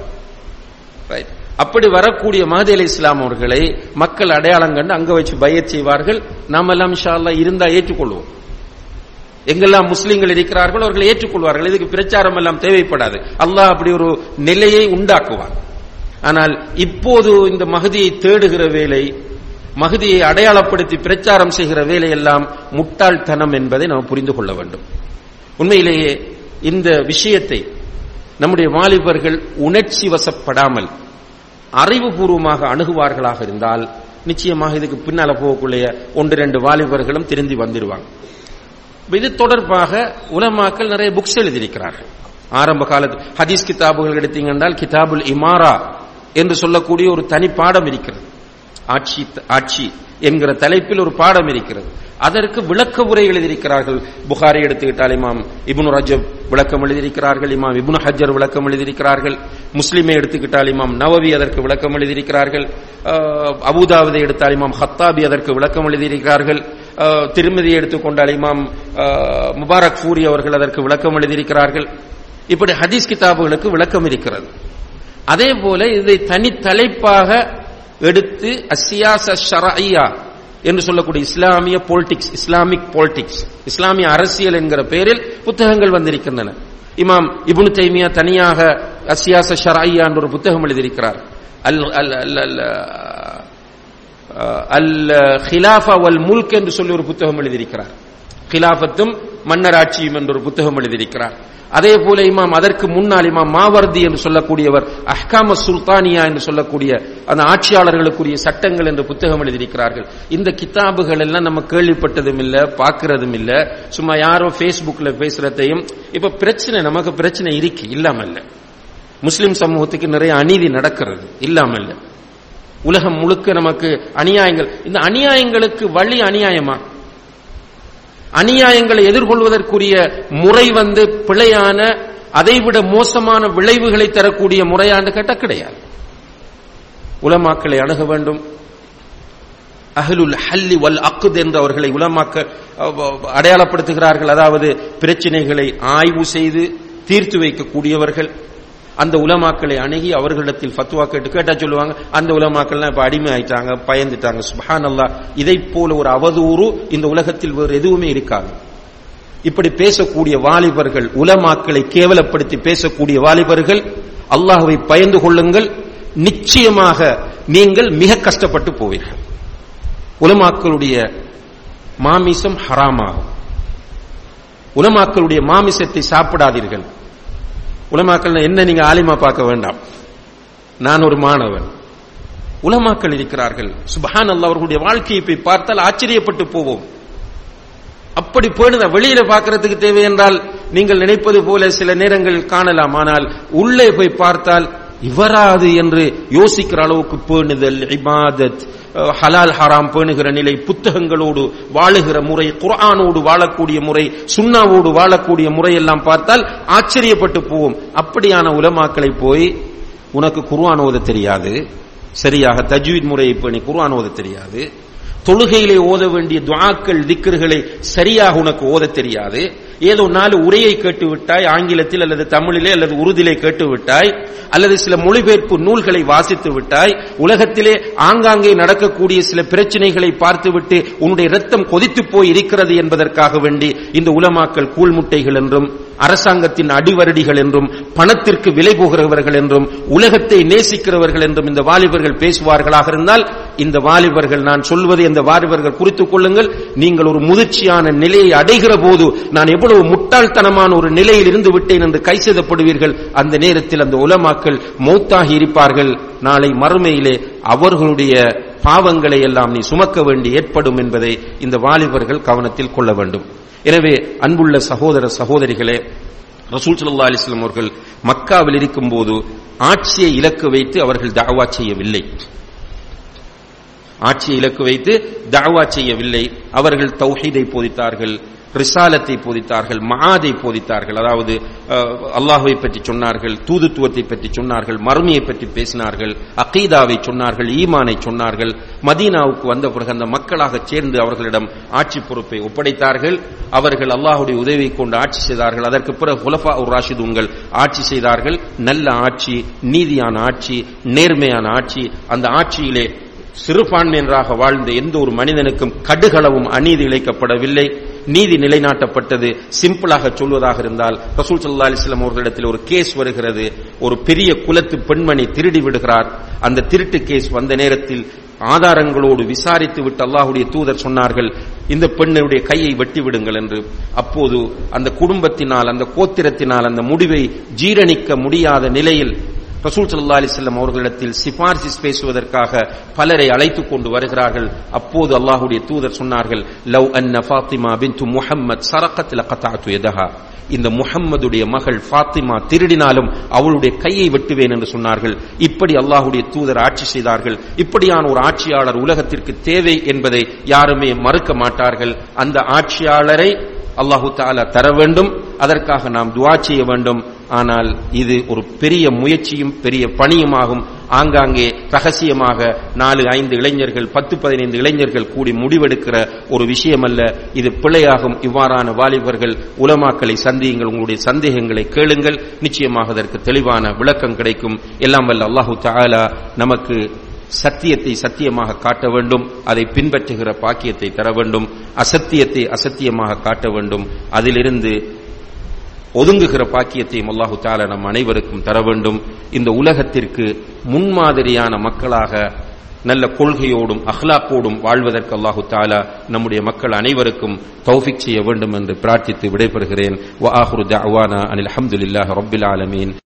Speaker 1: அப்படி வரக்கூடிய மஹதி அலைஹிஸ்ஸலாம் அவர்களை மக்கள் அடையாளம் கண்டு அங்க வச்சு பையத் செய்வார்கள். நாம் எல்லாம் இன்ஷா அல்லாஹ் இருந்தா ஏற்றுக்கொள்வோம். எங்கெல்லாம் முஸ்லிம்கள் இருக்கிறார்கள் அவர்களை ஏற்றுக்கொள்வார்கள். இதுக்கு பிரச்சாரம் எல்லாம் தேவைப்படாது. அல்லாஹ் அப்படி ஒரு நிலையை உண்டாக்குவார். ஆனால் இப்போது இந்த மஹதியை தேடுகிற வேலை, மஹதியை அடையாளப்படுத்தி பிரச்சாரம் செய்கிற வேலை எல்லாம் முட்டாள்தனம் என்பதை நாம் புரிந்து கொள்ள வேண்டும். உண்மையிலேயே இந்த விஷயத்தை நம்முடைய வாலிபர்கள் உணர்ச்சி வசப்படாமல் அறிவுபூர்வமாக அணுகுவார்களாக இருந்தால் நிச்சயமாக இதுக்கு பின்னால போகக்கூடிய ஒன்று ரெண்டு வாலிபர்களும் திருந்தி வந்துடுவாங்க. இது தொடர்பாக உலமாக்கள் நிறைய புக்ஸ் எழுதியிருக்கிறார்கள். ஆரம்ப காலத்தில் ஹதீஸ் கிதாபுகள் எடுத்தீங்கன்றால் கிதாபுல் இமாரா என்று சொல்லக்கூடிய ஒரு தனி பாடம் இருக்கிறது. ஆட்சி ஆட்சி என்கிற தலைப்பில் ஒரு பாடம் இருக்கிறது. அதற்கு விளக்க உரை எழுதியிருக்கிறார்கள். புகாரி எடுத்துக்கிட்டால் இமாம் இப்னு ரஜப் விளக்கம் எழுதியிருக்கிறார்கள், இமாம் இப்னு ஹஜர் விளக்கம் எழுதியிருக்கிறார்கள். முஸ்லிமை எடுத்துக்கிட்டால் இமாம் நவவி அதற்கு விளக்கம் எழுதியிருக்கிறார்கள். அபூதாவதை எடுத்தால் இமாம் ஹத்தாபி அதற்கு விளக்கம் எழுதியிருக்கிறார்கள். திருமதியை எடுத்துக்கொண்டால் இமாம் முபாரக் ஃபூரி அவர்கள் அதற்கு விளக்கம் எழுதியிருக்கிறார்கள். இப்படி ஹதீஸ் கிதாபுகளுக்கு விளக்கம் இருக்கிறது. அதே போல இதை தனித்தலைப்பாக எடுத்து அஸ்ஸியாஸ ஷரஇய்யா என்று சொல்லக்கூடிய இஸ்லாமிய பொலிட்டிக்ஸ், இஸ்லாமிக் பொலிட்டிக்ஸ், இஸ்லாமிய அரசியல் என்கிற பெயரில் புத்தகங்கள் வந்திருக்கின்றன. இமாம் இப்னு தைமியா தனியாக அஸ்ஸியாஸ ஷரஇய்யா என்ற ஒரு புத்தகம் எழுதியிருக்கிறார். அல் அல் ஹிலாஃபா வல் முல்க் என்று சொல்லி ஒரு புத்தகம் எழுதியிருக்கிறார். ஹிலாஃபத்தும் மன்னராட்சியும் என்ற ஒரு புத்தகம் எழுதியிருக்கிறார். அதே போல இமாம் அதற்கு முன்னால் இமாம் மாவர்தி என்று சொல்லக்கூடியவர் அஹ்காம சுல்தானியா என்று சொல்லக்கூடிய அந்த ஆட்சியாளர்களுக்குரிய சட்டங்கள் என்ற புத்தகம் எழுதியிருக்கிறார்கள். இந்த கிதாபுகள் எல்லாம் நம்ம கேள்விப்பட்டதும் இல்ல, பார்க்கிறதும் இல்ல, சும்மா யாரோ பேஸ்புக்ல பேசுறதையும். இப்ப பிரச்சனை, நமக்கு பிரச்சனை இருக்கு, இல்லாம இல்ல. முஸ்லிம் சமூகத்துக்கு நிறைய அநீதி நடக்கிறது, இல்லாம இல்ல. உலகம் முழுக்க நமக்கு அநியாயங்கள். இந்த அநியாயங்களுக்கு வழி அநியாயமா? அநியாயங்களை எதிர்கொள்வதற்குரிய முறை வந்து பிழையான, அதைவிட மோசமான விளைவுகளை தரக்கூடிய முறையாண்டு கேட்ட கிடையாது. உலமாக்களை அணுக வேண்டும். அஹ்லுல் ஹல்லி வல் அக்த் என்று அவர்களை உலமாக்க அடையாளப்படுத்துகிறார்கள். அதாவது பிரச்சனைகளை ஆய்வு செய்து தீர்த்து வைக்கக்கூடியவர்கள். அந்த உலமாக்களை அணுகி அவர்களிடத்தில் ஃபத்வா கேட்டு கேட்டா சொல்லுவாங்க, அந்த உலமாக்கள்லாம் இப்ப அடிமை ஆயிட்டாங்க, பயந்துட்டாங்க. சுப்ஹானல்லாஹ். இதை போல ஒரு அவதூறு இந்த உலகத்தில் வேறு எதுவுமே இருக்காது. இப்படி பேசக்கூடிய வாலிபர்கள், உலமாக்களை கேவலப்படுத்தி பேசக்கூடிய வாலிபர்கள், அல்லாஹ்வை பயந்து கொள்ளுங்கள். நிச்சயமாக நீங்கள் மிக கஷ்டப்பட்டு போவீர்கள். உலமாக்களுடைய மாமிசம் ஹராமாகும். உலமாக்களுடைய மாமிசத்தை சாப்பிடாதீர்கள். உலமாக்கள் என்ன நீங்க ஆலிமா பார்க்க வேண்டாம், நான் ஒரு மாணவன். உலமாக்கள் இருக்கிறார்கள். சுப்ஹானல்லாஹ். அவர்களுடைய வாழ்க்கையை போய் பார்த்தால் ஆச்சரியப்பட்டு போவோம். அப்படி போயிடுத. வெளியில பார்க்கறதுக்கு தேவை என்றால் நீங்கள் நினைப்பது போல சில நேரங்கள் காணலாம். ஆனால் உள்ளே போய் பார்த்தால் இவராது என்று யோசிக்கிற அளவுக்கு பேணுதல், இபாதத், ஹலால் ஹராம் பேணுகிற நிலை, புத்தகங்களோடு வாழுகிற முறை, குர்ஆனோடு வாழக்கூடிய முறை, சுன்னாவோடு வாழக்கூடிய முறை எல்லாம் பார்த்தால் ஆச்சரியப்பட்டு போவோம். அப்படியான உலமாக்களை போய் உனக்கு குர்ஆன் ஓத தெரியாது, சரியாக தஜ்வீத் முறையை பேணி குர்ஆன் ஓத தெரியாது, தொழுகையிலே ஓத வேண்டிய துஆக்கள் திக்ர்களை சரியாக உனக்கு ஓத தெரியாது, ஏதோ நாலு உரையை கேட்டு விட்டாய், ஆங்கிலத்தில் அல்லது தமிழிலே அல்லது உருதிலே கேட்டு விட்டாய், அல்லது சில மொழிபெயர்ப்பு நூல்களை வாசித்து விட்டாய், உலகத்திலே ஆங்காங்கே நடக்கக்கூடிய சில பிரச்சனைகளை பார்த்துவிட்டு உன்னுடைய ரத்தம் கொதித்து போய் இருக்கிறது என்பதற்காக வேண்டி இந்த உலமாக்கள் கூழ்முட்டைகள் என்றும், அரசாங்கத்தின் அடிவரடிகள் என்றும், பணத்திற்கு விலை போகிறவர்கள் என்றும், உலகத்தை நேசிக்கிறவர்கள் என்றும் இந்த வாலிபர்கள் பேசுவார்களாக இருந்தால், இந்த வாலிபர்கள், நான் சொல்வதை இந்த வாலிபர்கள் குறித்துக் கொள்ளுங்கள், நீங்கள் ஒரு முதிர்ச்சியான நிலையை அடைகிற போது நான் எவ்வளவு முட்டாள்தனமான ஒரு நிலையில் இருந்து விட்டேன் என்று கை செய்தப்படுவீர்கள். அந்த நேரத்தில் அந்த உலமாக்கள் மௌத்தாகி இருப்பார்கள். நாளை மறுமையிலே அவர்களுடைய பாவங்களை எல்லாம் நீ சுமக்க வேண்டி ஏற்படும் என்பதை இந்த வாலிபர்கள் கவனத்தில் கொள்ள வேண்டும். எனவே அன்புள்ள சகோதர சகோதரிகளே, ரசூல் ஸல்லல்லாஹு அலைஹி வஸல்லம் அவர்கள் மக்காவில் இருக்கும் போது ஆட்சியை இலக்கு வைத்து அவர்கள் தஅவா செய்யவில்லை. ஆட்சியை இலக்கு வைத்து தஅவா செய்யவில்லை. அவர்கள் தௌஹீதை போதித்தார்கள், ரிசாலத்தை போதித்தார்கள், மஆதை போதித்தார்கள். அதாவது அல்லாஹ்வை பற்றி சொன்னார்கள், தூதுத்துவத்தை பற்றி சொன்னார்கள், மறுமையை பற்றி பேசினார்கள், அகீதாவை சொன்னார்கள், ஈமானை சொன்னார்கள். மதீனாவுக்கு வந்த பிறகு அந்த மக்களாக சேர்ந்து அவர்களிடம் ஆட்சி பொறுப்பை ஒப்படைத்தார்கள். அவர்கள் அல்லாஹ்வுடைய உதவியை கொண்டு ஆட்சி செய்தார்கள். அதற்கு பிறகு குலஃபா உர் ராஷிதூன்கள் ஆட்சி செய்தார்கள். நல்ல ஆட்சி, நீதியான ஆட்சி, நேர்மையான ஆட்சி. அந்த ஆட்சியிலே சிறுபான்மையினராக வாழ்ந்த எந்த ஒரு மனிதனுக்கும் கடுகளவும் அநீதி இழைக்கப்படவில்லை, நீதி நிலைநாட்டப்பட்டது. சிம்பிளாக சொல்வதாக இருந்தால், ரசூல் ஸல்லல்லாஹு அலைஹி வஸல்லம் அவர்களிடத்தில் ஒரு கேஸ் வருகிறது. ஒரு பெரிய குலத்து பெண்மணி திருடி விடுகிறார். அந்த திருட்டு கேஸ் வந்த நேரத்தில் ஆதாரங்களோடு விசாரித்து விட்டு அல்லாஹ்வுடைய தூதர் சொன்னார்கள், இந்த பெண்ணுடைய கையை வெட்டி விடுங்கள் என்று. அப்போது அந்த குடும்பத்தினால், அந்த கோத்திரத்தினால் அந்த முடிவை ஜீரணிக்க முடியாத நிலையில் ரசூல் ஸல்லல்லாஹு அலைஹி வஸல்லம் அவர்களிடத்தில் சிபாரிசு பேசுவதற்காக பலரை அழைத்துக் கொண்டு வருகிறார்கள். அப்போது அல்லாஹ்வுடைய தூதர் சொன்னார்கள், லவ் அன்ன ஃபாத்திமா பின்த் முஹம்மத் சரகத் லகதஅது யதஹா, இந்த முஹம்மதுடைய மகள் ஃபாத்திமா திருடினாலும் அவளுடைய கையை வெட்டுவேன் என்று சொன்னார்கள். இப்படி அல்லாஹ்வுடைய தூதர் ஆட்சி செய்தார்கள். இப்படியான ஒரு ஆட்சியாளர் உலகத்திற்கு தேவை என்பதை யாருமே மறுக்க மாட்டார்கள். அந்த ஆட்சியாளரை அல்லாஹு தஆலா தர வேண்டும். அதற்காக நாம் துஆ செய்ய வேண்டும். ஆனால் இது ஒரு பெரிய முயற்சியும் பெரிய பணியுமாகும். ஆங்காங்கே ரகசியமாக நாலு ஐந்து இளைஞர்கள் பத்து பதினைந்து இளைஞர்கள் கூடி முடிவெடுக்கிற ஒரு விஷயம் அல்ல. இது பிழையாகும். இவ்வாறான வாலிபர்கள் உலமாக்களை சந்தியுங்கள், உங்களுடைய சந்தேகங்களை கேளுங்கள், நிச்சயமாக அதற்கு தெளிவான விளக்கம் கிடைக்கும். எல்லாம் வல்ல அல்லாஹு தஆலா நமக்கு சத்தியத்தை சத்தியமாக காட்ட வேண்டும், அதை பின்பற்றுகிற பாக்கியத்தை தர வேண்டும். அசத்தியத்தை அசத்தியமாக காட்ட வேண்டும், அதிலிருந்து ஒதுங்குகிற பாக்கியத்தையும் அல்லாஹு தஆலா நம் அனைவருக்கும் தர வேண்டும். இந்த உலகத்திற்கு முன்மாதிரியான மக்களாக நல்ல கொள்கையோடும் அஹ்லாக்கோடும் வாழ்வதற்கு அல்லாஹு தஆலா நம்முடைய மக்கள் அனைவருக்கும் தௌஃபீக் செய்ய வேண்டும் என்று பிரார்த்தித்து விடைபெறுகிறேன். வ ஆகிரு தஅவானா அனில் ஹம்துலில்லாஹி ரப்பில் ஆலமீன்.